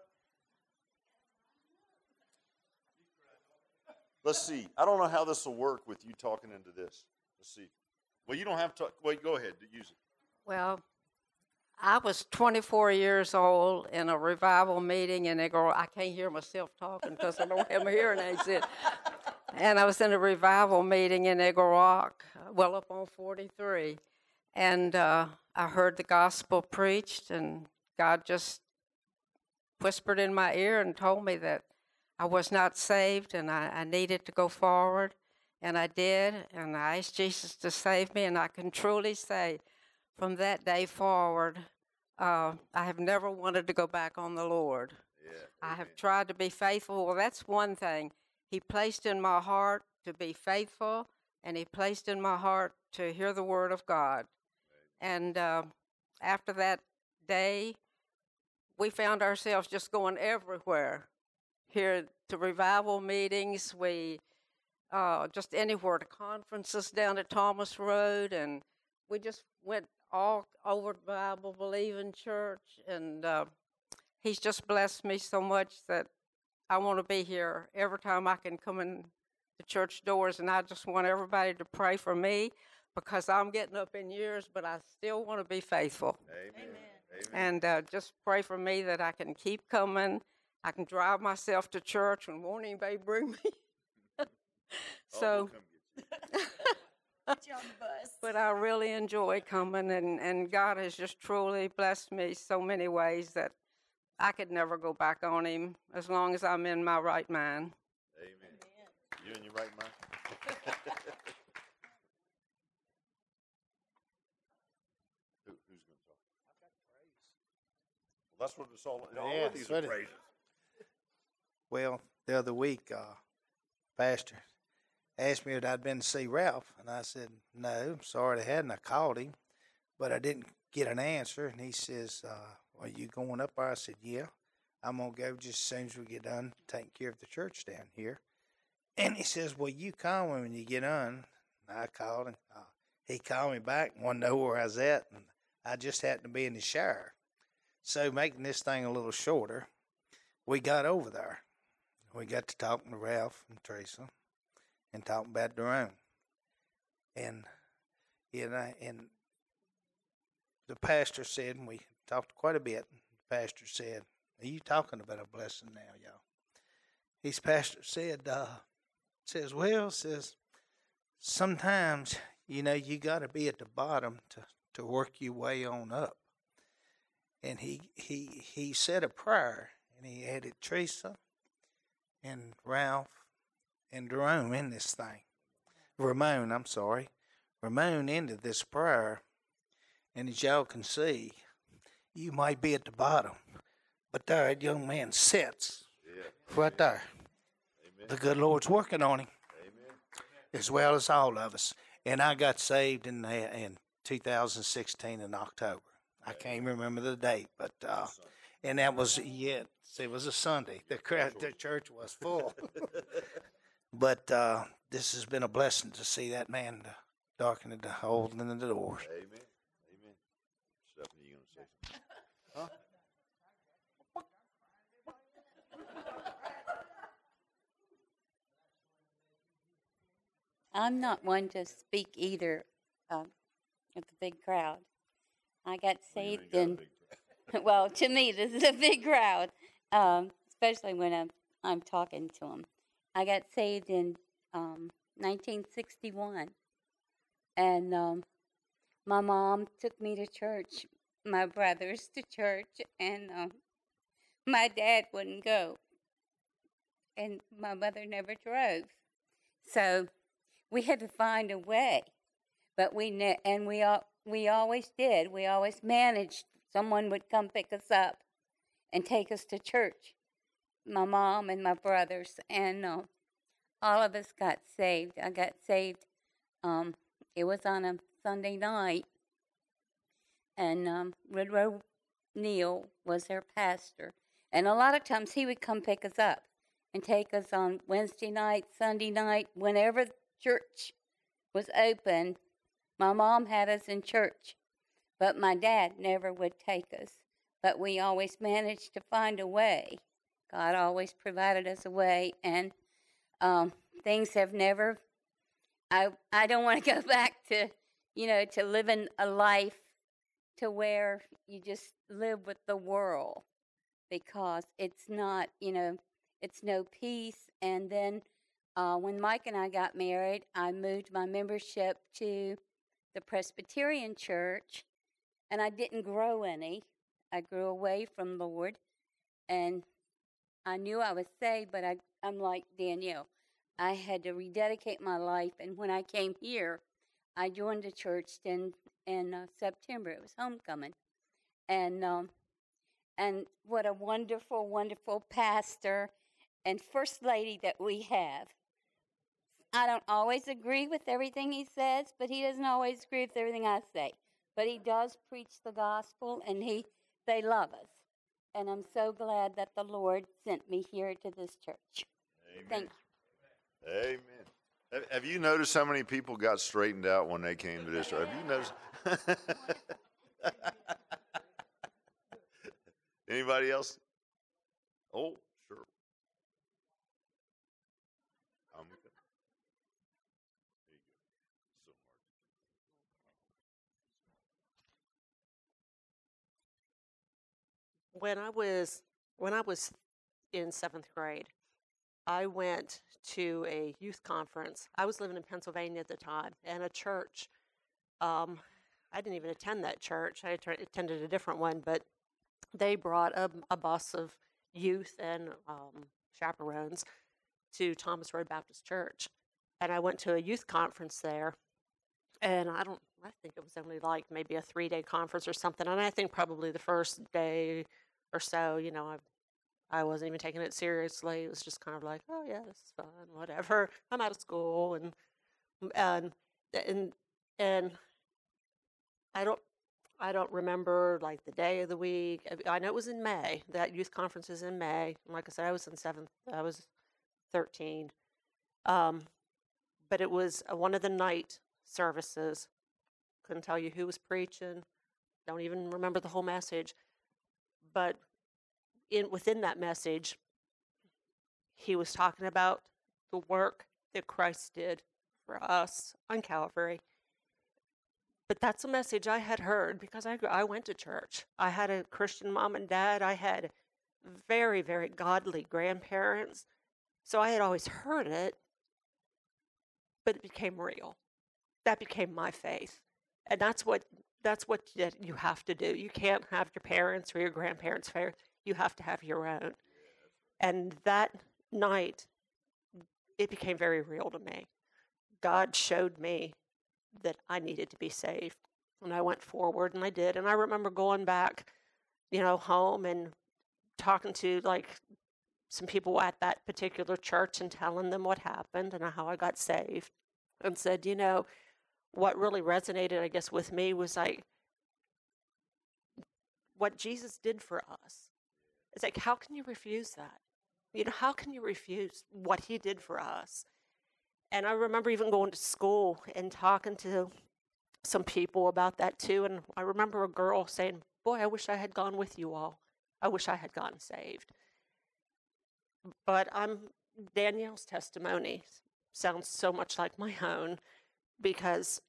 Let's see. I don't know how this will work with you talking into this. Let's see. Well, you don't have to. Wait, go ahead. Use it. Well, I was twenty-four years old in a revival meeting, and they go, I can't hear myself talking because I don't have my hearing aids in. And I was in a revival meeting in Eagle Rock, well up on forty-three. And uh, I heard the gospel preached, and God just whispered in my ear and told me that I was not saved, and I, I needed to go forward. And I did, and I asked Jesus to save me, and I can truly say from that day forward, uh, I have never wanted to go back on the Lord. Yeah, I have tried to be faithful. Well, that's one thing. He placed in my heart to be faithful, and he placed in my heart to hear the word of God. And uh, after that day, we found ourselves just going everywhere. Here to revival meetings, we uh, just anywhere to conferences down at Thomas Road, and we just went all over the Bible believing church. And uh, he's just blessed me so much that I want to be here every time I can come in the church doors. And I just want everybody to pray for me, because I'm getting up in years, but I still want to be faithful. Amen. Amen. And uh, just pray for me that I can keep coming. I can drive myself to church and won't anybody bring me. So, Get you on the bus. but I really enjoy coming, and, and God has just truly blessed me so many ways that I could never go back on him as long as I'm in my right mind. Amen. You in your right mind? Who, who's going to talk? I've got praise. Well, that's what it's all. All Yeah, of these that's are what it- praises. Well, the other week, uh, Pastor asked me if I'd been to see Ralph, and I said, no, I'm sorry I hadn't. I called him, but I didn't get an answer. And he says, uh, are you going up there? I said, yeah, I'm going to go just as soon as we get done taking care of the church down here. And he says, well, you call me when you get on. And I called him. Uh, he called me back and wanted to know where I was at, and I just happened to be in the shower. So making this thing a little shorter, we got over there. We got to talking to Ralph and Teresa and talking about their own. And, you know, and the pastor said, and we talked quite a bit, the pastor said, are you talking about a blessing now, y'all? His pastor said, uh, says, well, says, sometimes, you know, you got to be at the bottom to, to work your way on up. And he, he, he said a prayer, and he added Teresa and Ralph and Jerome in this thing. Ramon, I'm sorry. Ramon ended this prayer, and as y'all can see, you might be at the bottom, but there that young man sits Yeah. right there. Amen. The good Lord's working on him, Amen. as well as all of us. And I got saved in the, in two thousand sixteen in October. I can't remember the date, but uh, and that was yeah, it was a Sunday. The crowd, the church was full. But uh, this has been a blessing to see that man uh, darkening the hole in the doors. Amen. Amen. Stephanie, you going to say something? Huh? I'm not one to speak either um, at the big crowd. I got Well, you ain't saved got a in, big crowd. well, to me, this is a big crowd, um, especially when I'm, I'm talking to them. I got saved in um, nineteen sixty-one, and um, my mom took me to church, my brothers to church, and um, my dad wouldn't go, and my mother never drove. So we had to find a way, but we ne- and we all we always did. We always managed. Someone would come pick us up and take us to church. My mom and my brothers, and uh, all of us got saved. I got saved. Um, it was on a Sunday night, and um, Woodrow Neal was their pastor. And a lot of times he would come pick us up and take us on Wednesday night, Sunday night, whenever church was open. My mom had us in church, but my dad never would take us. But we always managed to find a way. God always provided us a way, and um, things have never. I I don't want to go back to, you know, to living a life to where you just live with the world, because it's not, you know, it's no peace. And then uh, when Mike and I got married, I moved my membership to the Presbyterian Church, and I didn't grow any. I grew away from the Lord, and I knew I was saved, but I, I'm like Danielle. I had to rededicate my life, and when I came here, I joined the church in in uh, September. It was homecoming, and um, and what a wonderful, wonderful pastor and first lady that we have. I don't always agree with everything he says, but he doesn't always agree with everything I say. but he does preach the gospel, and he they love us. And I'm so glad that the Lord sent me here to this church. Amen. Thank you. Amen. Have, have you noticed how many people got straightened out when they came to this? Have you noticed? Anybody else? Oh, sure. I'm good. There you go. So hard. When I was when I was in seventh grade, I went to a youth conference. I was living in Pennsylvania at the time, and a church. Um, I didn't even attend that church. I att- attended a different one, but they brought a, a bus of youth and um, chaperones to Thomas Road Baptist Church, and I went to a youth conference there. And I don't. I think it was only like maybe a three-day conference or something. And I think probably the first day or so, you know, I I wasn't even taking it seriously. It was just kind of like, oh yeah, this is fun, whatever. I'm out of school, and and and and I don't I don't remember like the day of the week. I I know it was in May. That youth conference is in May. And like I said, I was in seventh. I was thirteen, um, but it was uh, one of the night services. Couldn't tell you who was preaching. Don't even remember the whole message. But in within that message, he was talking about the work that Christ did for us on Calvary. But that's a message I had heard because I, I went to church. I had a Christian mom and dad. I had very, very godly grandparents. So I had always heard it, but it became real. That became my faith. And that's what that's what you have to do. You can't have your parents or your grandparents' faith. You have to have your own. And that night, it became very real to me. God showed me that I needed to be saved. And I went forward, and I did. And I remember going back, you know, home and talking to, like, some people at that particular church and telling them what happened and how I got saved. And said, you know, what really resonated, I guess, with me was, like, what Jesus did for us. It's like, how can you refuse that? You know, how can you refuse what he did for us? And I remember even going to school and talking to some people about that too. And I remember a girl saying, boy, I wish I had gone with you all. I wish I had gotten saved. But I'm Danielle's testimony sounds so much like my own because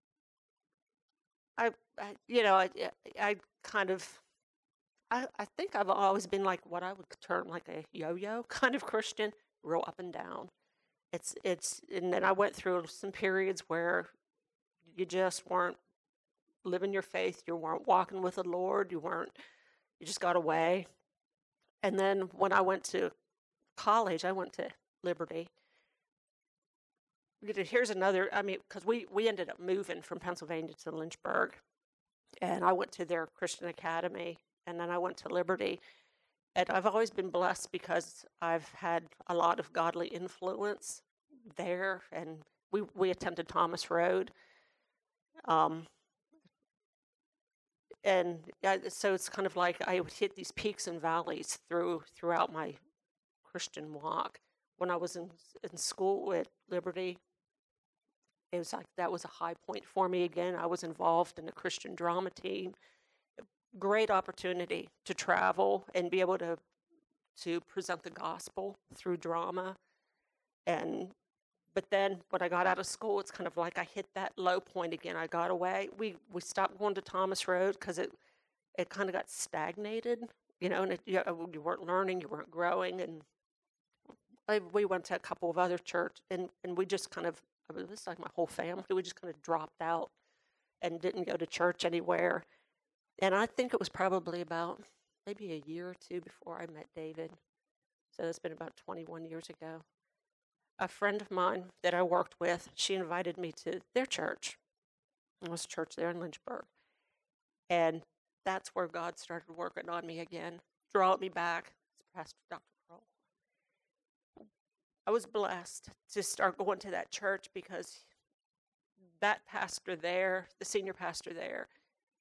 I, I you know, I, I kind of, I, I think I've always been like what I would term like a yo-yo kind of Christian, real up and down. It's, it's, and then I went through some periods where you just weren't living your faith. You weren't walking with the Lord. You weren't, you just got away. And then when I went to college, I went to Liberty. Here's another, I mean, because we, we ended up moving from Pennsylvania to Lynchburg. And I went to their Christian academy. And then I went to Liberty. And I've always been blessed because I've had a lot of godly influence there. And we, we attended Thomas Road. Um, and uh, so it's kind of like I would hit these peaks and valleys through throughout my Christian walk. When I was in, in school at Liberty, it was like that was a high point for me again. I was involved in a Christian drama team. Great opportunity to travel and be able to to present the gospel through drama. And but then when I got out of school, it's kind of like I hit that low point again. I got away. We we stopped going to Thomas Road because it it kind of got stagnated, you know, and it, you, you weren't learning, you weren't growing. And I, we went to a couple of other church, and, and we just kind of, I mean, this is like my whole family, we just kind of dropped out and didn't go to church anywhere. And I think it was probably about maybe a year or two before I met David. So it's been about twenty-one years ago. A friend of mine that I worked with, she invited me to their church. It was a church there in Lynchburg. And that's where God started working on me again, drawing me back. It's Pastor Doctor Kroll. I was blessed to start going to that church because that pastor there, the senior pastor there,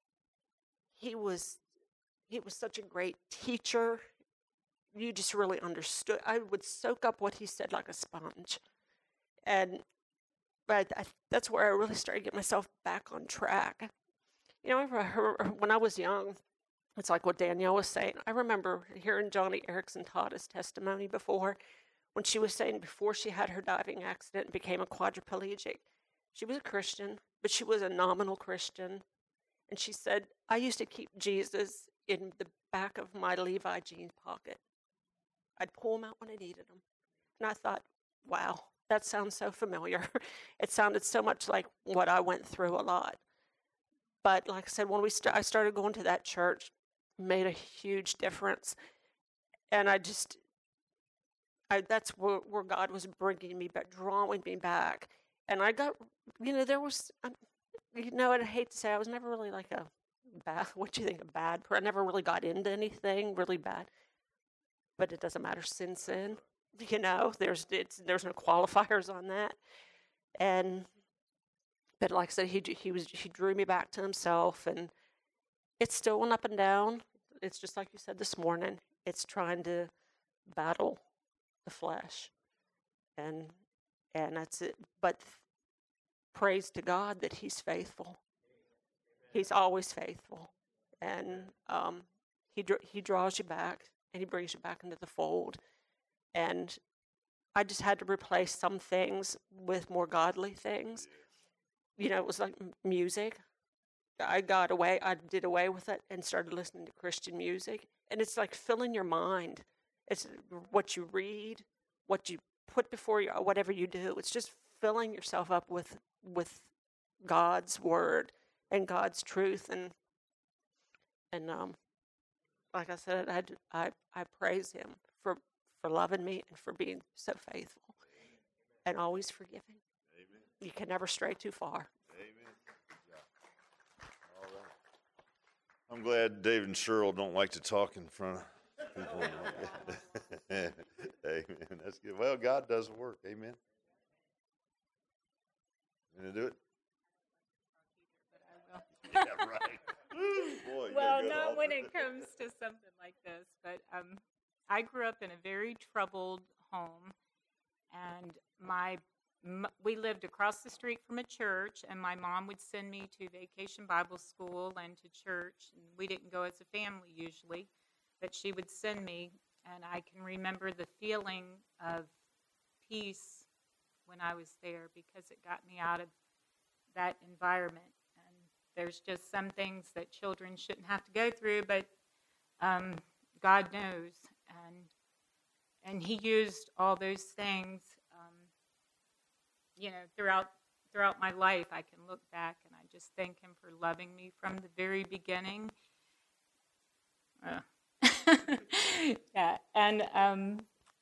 he was he was such a great teacher. You just really understood. I would soak up what he said like a sponge. And but I, that's where I really started to get myself back on track. You know, I remember when I was young, it's like what Danielle was saying. I remember hearing Johnny Erickson taught his testimony before, when she was saying before she had her diving accident and became a quadriplegic. She was a Christian, but she was a nominal Christian. And she said, I used to keep Jesus in the back of my Levi jeans pocket. I'd pull him out when I needed him. And I thought, wow, that sounds so familiar. It sounded so much like what I went through a lot. But like I said, when we st- I started going to that church, it made a huge difference. And I just, I, that's where, where God was bringing me back, drawing me back. And I got, you know, there was, um, you know, and I hate to say, I was never really like a bad, what do you think, a bad person. I never really got into anything really bad. But it doesn't matter, sin, sin. You know, there's it's there's no qualifiers on that. And but like I said, he he was he drew me back to himself, and it's still went up and down. It's just like you said this morning. It's trying to battle the flesh, and and that's it. But praise to God that He's faithful. He's always faithful, and um, he he draws you back, and He brings you back into the fold. And I just had to replace some things with more godly things. You know, it was like music. I got away, I did away with it and started listening to Christian music. And it's like filling your mind. It's what you read, what you put before you, whatever you do. It's just filling yourself up with with God's word and God's truth. And and um, like I said, I, I, I praise Him for for loving me and for being so faithful. Amen. And always forgiving. Amen. You can never stray too far. Amen. All right. I'm glad David and Cheryl don't like to talk in front of people. Amen. That's good. Well, God does work. Amen. You gonna do it? Yeah, right. Boy, you well, got good not off when it. it comes to something like this, but um, I grew up in a very troubled home, and my m- we lived across the street from a church, and my mom would send me to vacation Bible school and to church, and we didn't go as a family usually, but she would send me, and I can remember the feeling of peace when I was there because it got me out of that environment. And there's just some things that children shouldn't have to go through, but um, God knows. And and He used all those things, um, you know, throughout throughout my life. I can look back and I just thank Him for loving me from the very beginning. Uh. yeah, and um,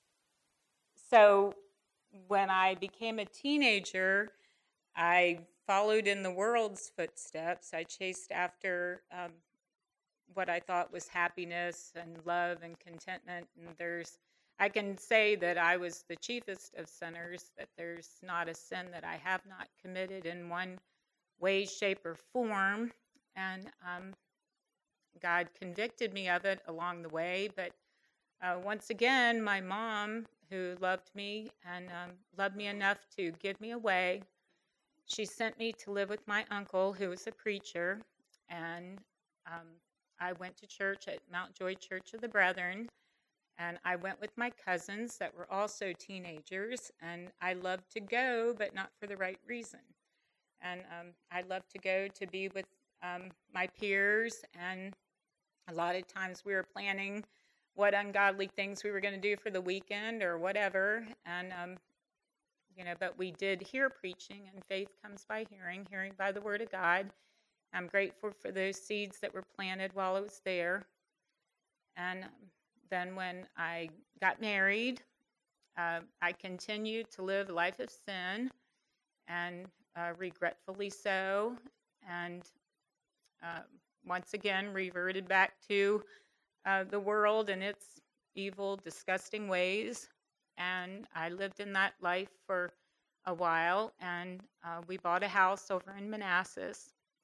so when I became a teenager, I followed in the world's footsteps. I chased after um, what I thought was happiness and love and contentment. And there's, I can say that I was the chiefest of sinners, that there's not a sin that I have not committed in one way, shape, or form. And um, God convicted me of it along the way. But uh, once again, my mom, who loved me and um, loved me enough to give me away, she sent me to live with my uncle, who was a preacher. And um, I went to church at Mount Joy Church of the Brethren, and I went with my cousins that were also teenagers, and I loved to go, but not for the right reason. And um, I loved to go to be with um, my peers, and a lot of times we were planning what ungodly things we were going to do for the weekend or whatever, and um, you know, but we did hear preaching, and faith comes by hearing, hearing by the word of God. I'm grateful for those seeds that were planted while I was there. And then when I got married, uh, I continued to live a life of sin, and uh, regretfully so, and uh, once again reverted back to uh, the world and its evil, disgusting ways. And I lived in that life for a while, and uh, we bought a house over in Manassas.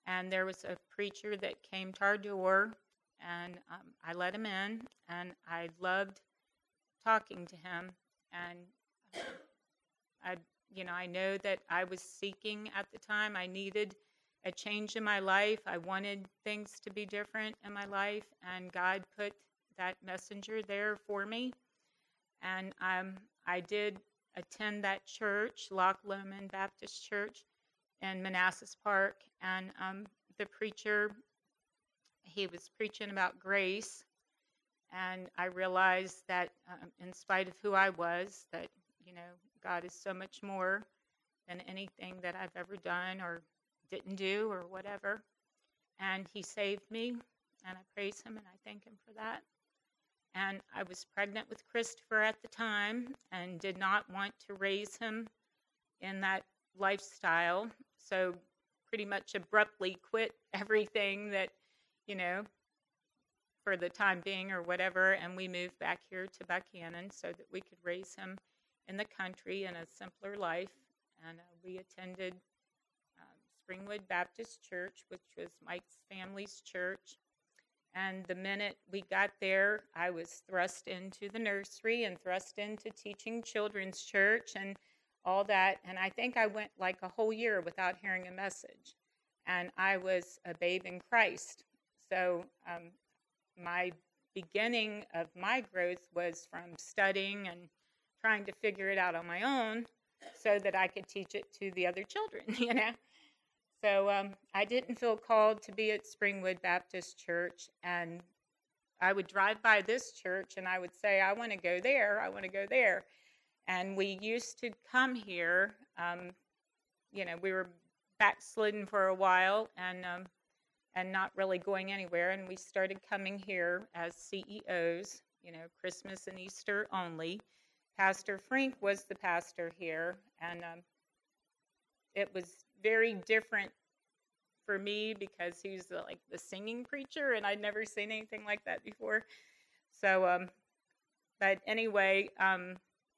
and there was a preacher that came to our door, and um, I let him in, and I loved talking to him. And uh, I, you know, I know that I was seeking at the time. I needed a change in my life. I wanted things to be different in my life, and God put that messenger there for me. And um, I did attend that church, Loch Lomond Baptist Church in Manassas Park, and um, the preacher, he was preaching about grace, and I realized that um, in spite of who I was, that, you know, God is so much more than anything that I've ever done or didn't do or whatever. And he saved me, and I praise him and I thank him for that. And I was pregnant with Christopher at the time and did not want to raise him in that lifestyle. So pretty much abruptly quit everything that, you know, for the time being or whatever. And we moved back here to Buchanan so that we could raise him in the country in a simpler life. And uh, we attended um, Springwood Baptist Church, which was Mike's family's church. And the minute we got there, I was thrust into the nursery and thrust into teaching children's church and all that. And I think I went like a whole year without hearing a message. And I was a babe in Christ. So um, my beginning of my growth was from studying and trying to figure it out on my own so that I could teach it to the other children, you know. So um, I didn't feel called to be at Springwood Baptist Church, and I would drive by this church and I would say, I want to go there, I want to go there. And we used to come here, um, you know, we were backslidden for a while and um, and not really going anywhere, and we started coming here as C E Os, you know, Christmas and Easter only. Pastor Frink was the pastor here, and um, it was very different for me because he was the, like the singing preacher, and I'd never seen anything like that before. So, um, but anyway, um,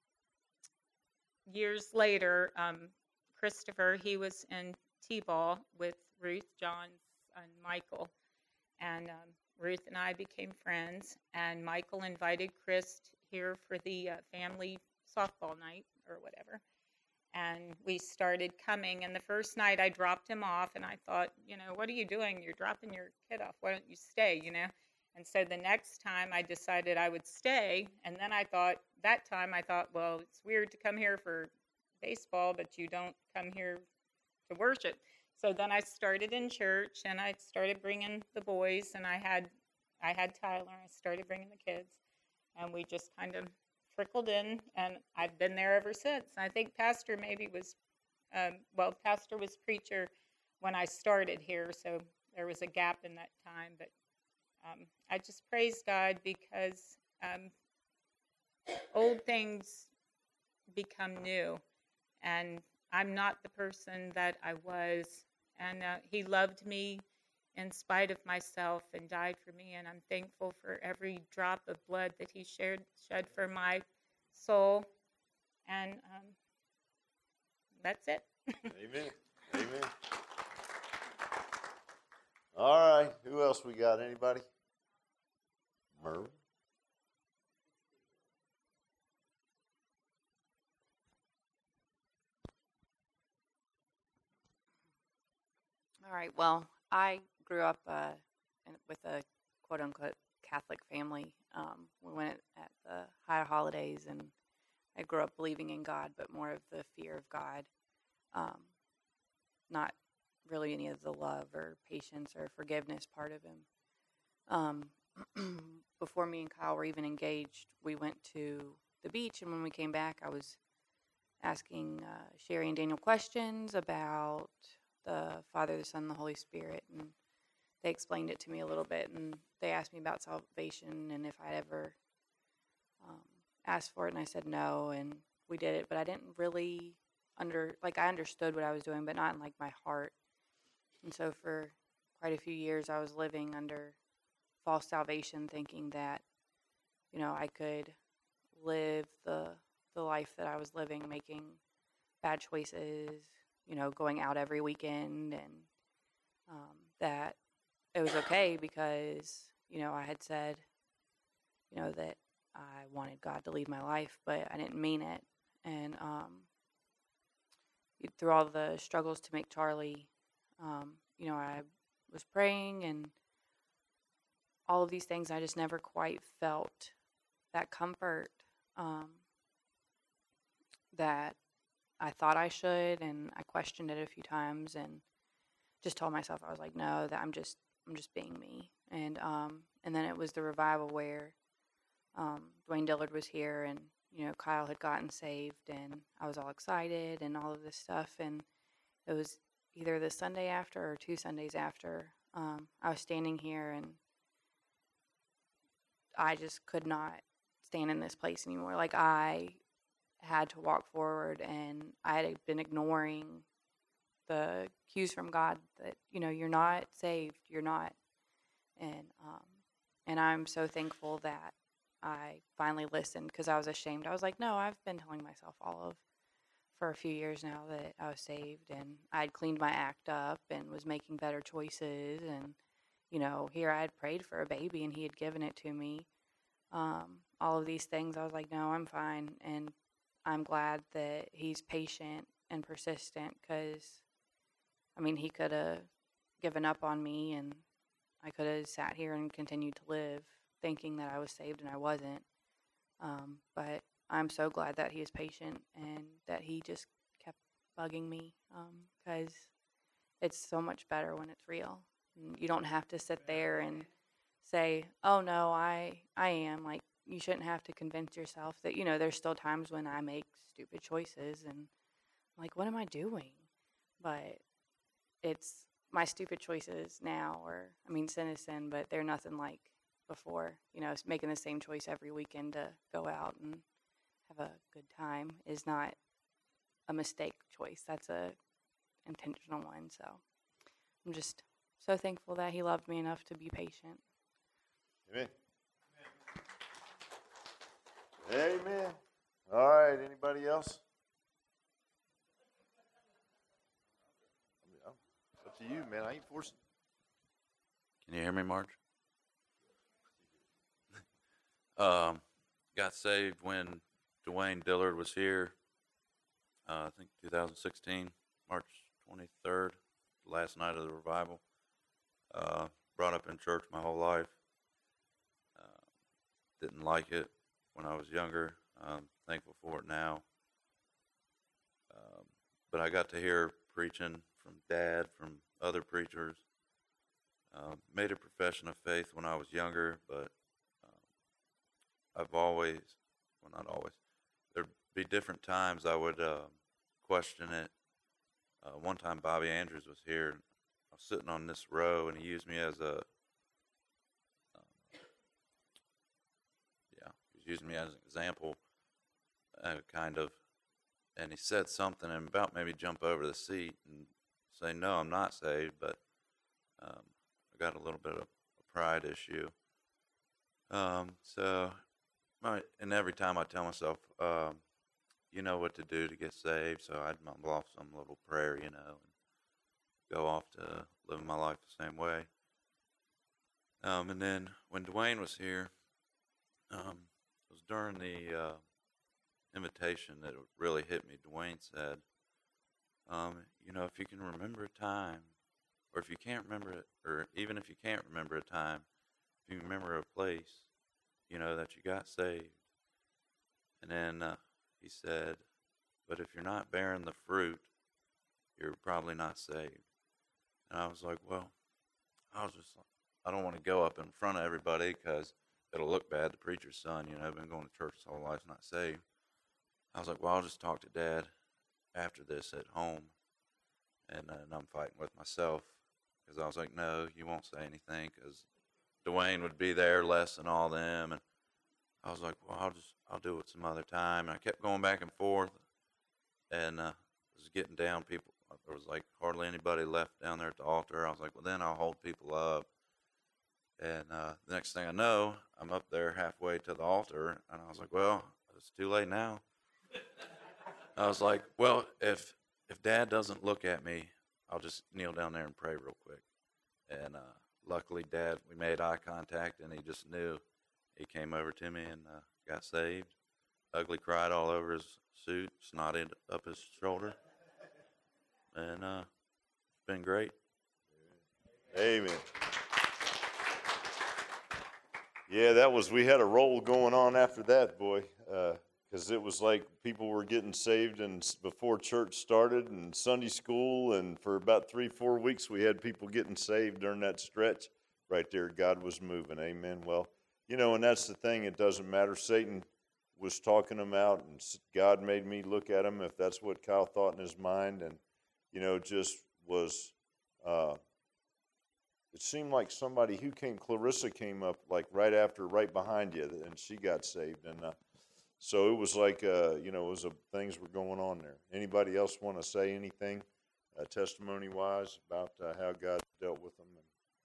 years later, um, Christopher, he was in T-ball with Ruth, John's son, Michael, and um, Ruth and I became friends, and Michael invited Chris here for the uh, family softball night or whatever. And we started coming, and the first night I dropped him off, and I thought, you know, what are you doing? You're dropping your kid off. Why don't you stay, you know? And so the next time I decided I would stay, and then I thought, that time I thought, well, it's weird to come here for baseball, but you don't come here to worship. So then I started in church, and I started bringing the boys, and I had, I had Tyler, and I started bringing the kids, and we just kind of trickled in, and I've been there ever since. I think Pastor maybe was, um, well, Pastor was preacher when I started here, so there was a gap in that time. But um, I just praise God because um, old things become new, and I'm not the person that I was. And uh, He loved me in spite of myself and died for me, and I'm thankful for every drop of blood that He shared, shed for my soul. And um, that's it. Amen. Amen. All right. Who else we got? Anybody? Mervin? All right. Well, I grew up uh, in, with a quote-unquote Catholic family. Um, we went at the high holidays, and I grew up believing in God, but more of the fear of God, um, not really any of the love or patience or forgiveness part of Him. Um, before me and Kyle were even engaged, we went to the beach, and when we came back, I was asking uh, Sherry and Daniel questions about the Father, the Son, and the Holy Spirit, and they explained it to me a little bit, and they asked me about salvation and if I'd ever um, asked for it, and I said no, and we did it, but I didn't really under, like I understood what I was doing, but not in like my heart. And so for quite a few years, I was living under false salvation, thinking that, you know, I could live the the life that I was living, making bad choices, you know, going out every weekend and um, that it was okay because, you know, I had said, you know, that I wanted God to lead my life, but I didn't mean it. And um, through all the struggles to make Charlie, um, you know, I was praying and all of these things. I just never quite felt that comfort um, that I thought I should, and I questioned it a few times and just told myself, I was like, no, that I'm just I'm just being me. And um, and then it was the revival where um, Dwayne Dillard was here, and you know, Kyle had gotten saved, and I was all excited and all of this stuff. And it was either the Sunday after or two Sundays after. Um, I was standing here, and I just could not stand in this place anymore. Like, I had to walk forward, and I had been ignoring the cues from God that, you know, you're not saved, you're not. And um, and I'm so thankful that I finally listened, because I was ashamed. I was like, no, I've been telling myself all of for a few years now that I was saved, and I'd cleaned my act up and was making better choices. And, you know, here I had prayed for a baby, and he had given it to me. Um, all of these things, I was like, no, I'm fine. And I'm glad that he's patient and persistent, because, I mean, he could have given up on me, and I could have sat here and continued to live thinking that I was saved, and I wasn't. Um, but I'm so glad that he is patient and that he just kept bugging me, because um, it's so much better when it's real. And you don't have to sit there and say, oh, no, I, I am. Like, you shouldn't have to convince yourself that, you know, there's still times when I make stupid choices, and I'm like, what am I doing? But it's my stupid choices now, or, I mean, sin is sin, but they're nothing like before. You know, making the same choice every weekend to go out and have a good time is not a mistake choice. That's a intentional one. So I'm just so thankful that he loved me enough to be patient. Amen. Amen. All right. Anybody else? It's up to you, man. I ain't forcing. Can you hear me, Marge? um, got saved when Dwayne Dillard was here. Uh, I think two thousand sixteen, March twenty-third, last night of the revival. Uh, brought up in church my whole life. Uh, didn't like it when I was younger. I'm thankful for it now. Um, but I got to hear preaching from Dad, from other preachers. Uh, made a profession of faith when I was younger, but um, I've always, well, not always, there'd be different times I would uh, question it. Uh, one time Bobby Andrews was here. I was sitting on this row, and he used me as a, um, yeah, he was using me as an example, uh, kind of, and he said something and about maybe jump over the seat and say, no, I'm not saved, but um, I got a little bit of a pride issue. Um, so, my, and every time I tell myself, um, you know what to do to get saved, so I'd mumble off some little prayer, you know, and go off to living my life the same way. Um, and then when Dwayne was here, um, it was during the uh, invitation that it really hit me. Dwayne said, um, you know, if you can remember a time, or if you can't remember it, or even if you can't remember a time, if you can remember a place, you know, that you got saved. And then uh, he said, but if you're not bearing the fruit, you're probably not saved. And I was like, well, I was just, I don't want to go up in front of everybody because it'll look bad. The preacher's son, you know, been going to church his whole life, not saved. I was like, well, I'll just talk to Dad after this at home. And, uh, and I'm fighting with myself because I was like, no, you won't say anything because Dwayne would be there less than all them. And I was like, well, I'll just, I'll do it some other time. And I kept going back and forth, and uh, it was getting down. People, there was like hardly anybody left down there at the altar. I was like, well, then I'll hold people up. And uh, the next thing I know, I'm up there halfway to the altar, and I was like, well, it's too late now. I was like, well, if if Dad doesn't look at me, I'll just kneel down there and pray real quick. And uh, luckily, Dad, we made eye contact, and he just knew. He came over to me and uh, got saved. Ugly cried all over his suit, snotted up his shoulder. And uh, it's been great. Amen. Yeah, that was, we had a roll going on after that, boy, because uh, it was like people were getting saved and s- before church started and Sunday school, and for about three, four weeks we had people getting saved during that stretch right there. God was moving, amen. Well, you know, and that's the thing, it doesn't matter. Satan was talking them out, and s- God made me look at him, if that's what Kyle thought in his mind, and, you know, just was... Uh, It seemed like somebody who came, Clarissa came up like right after, right behind you, and she got saved. And uh, so it was like, uh, you know, it was a, things were going on there. Anybody else want to say anything uh, testimony-wise about uh, how God dealt with them?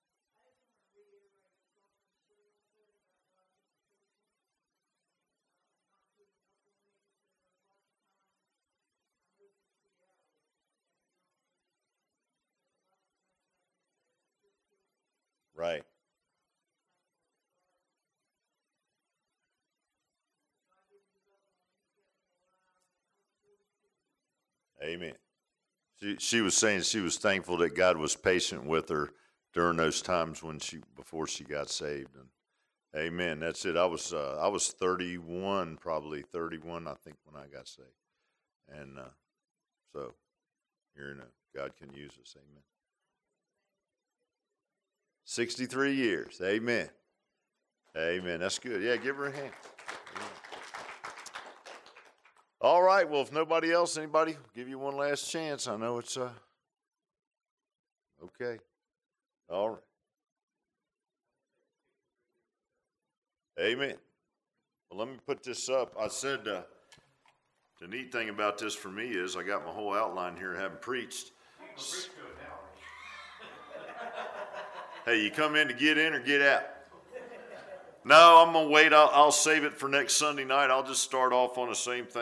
Right. Amen. She she was saying she was thankful that God was patient with her during those times when she before she got saved. And amen. That's it. I was uh, I was thirty-one, probably thirty-one, I think, when I got saved. And uh, so here, you know, God can use us. Amen. sixty-three years. Amen. Amen. That's good. Yeah, give her a hand. Amen. All right. Well, if nobody else, anybody, give you one last chance. I know it's uh okay. All right. Amen. Well, let me put this up. I said uh, the neat thing about this for me is I got my whole outline here. I haven't preached. Hey, you come in to get in or get out? No, I'm going to wait. I'll, I'll save it for next Sunday night. I'll just start off on the same thing.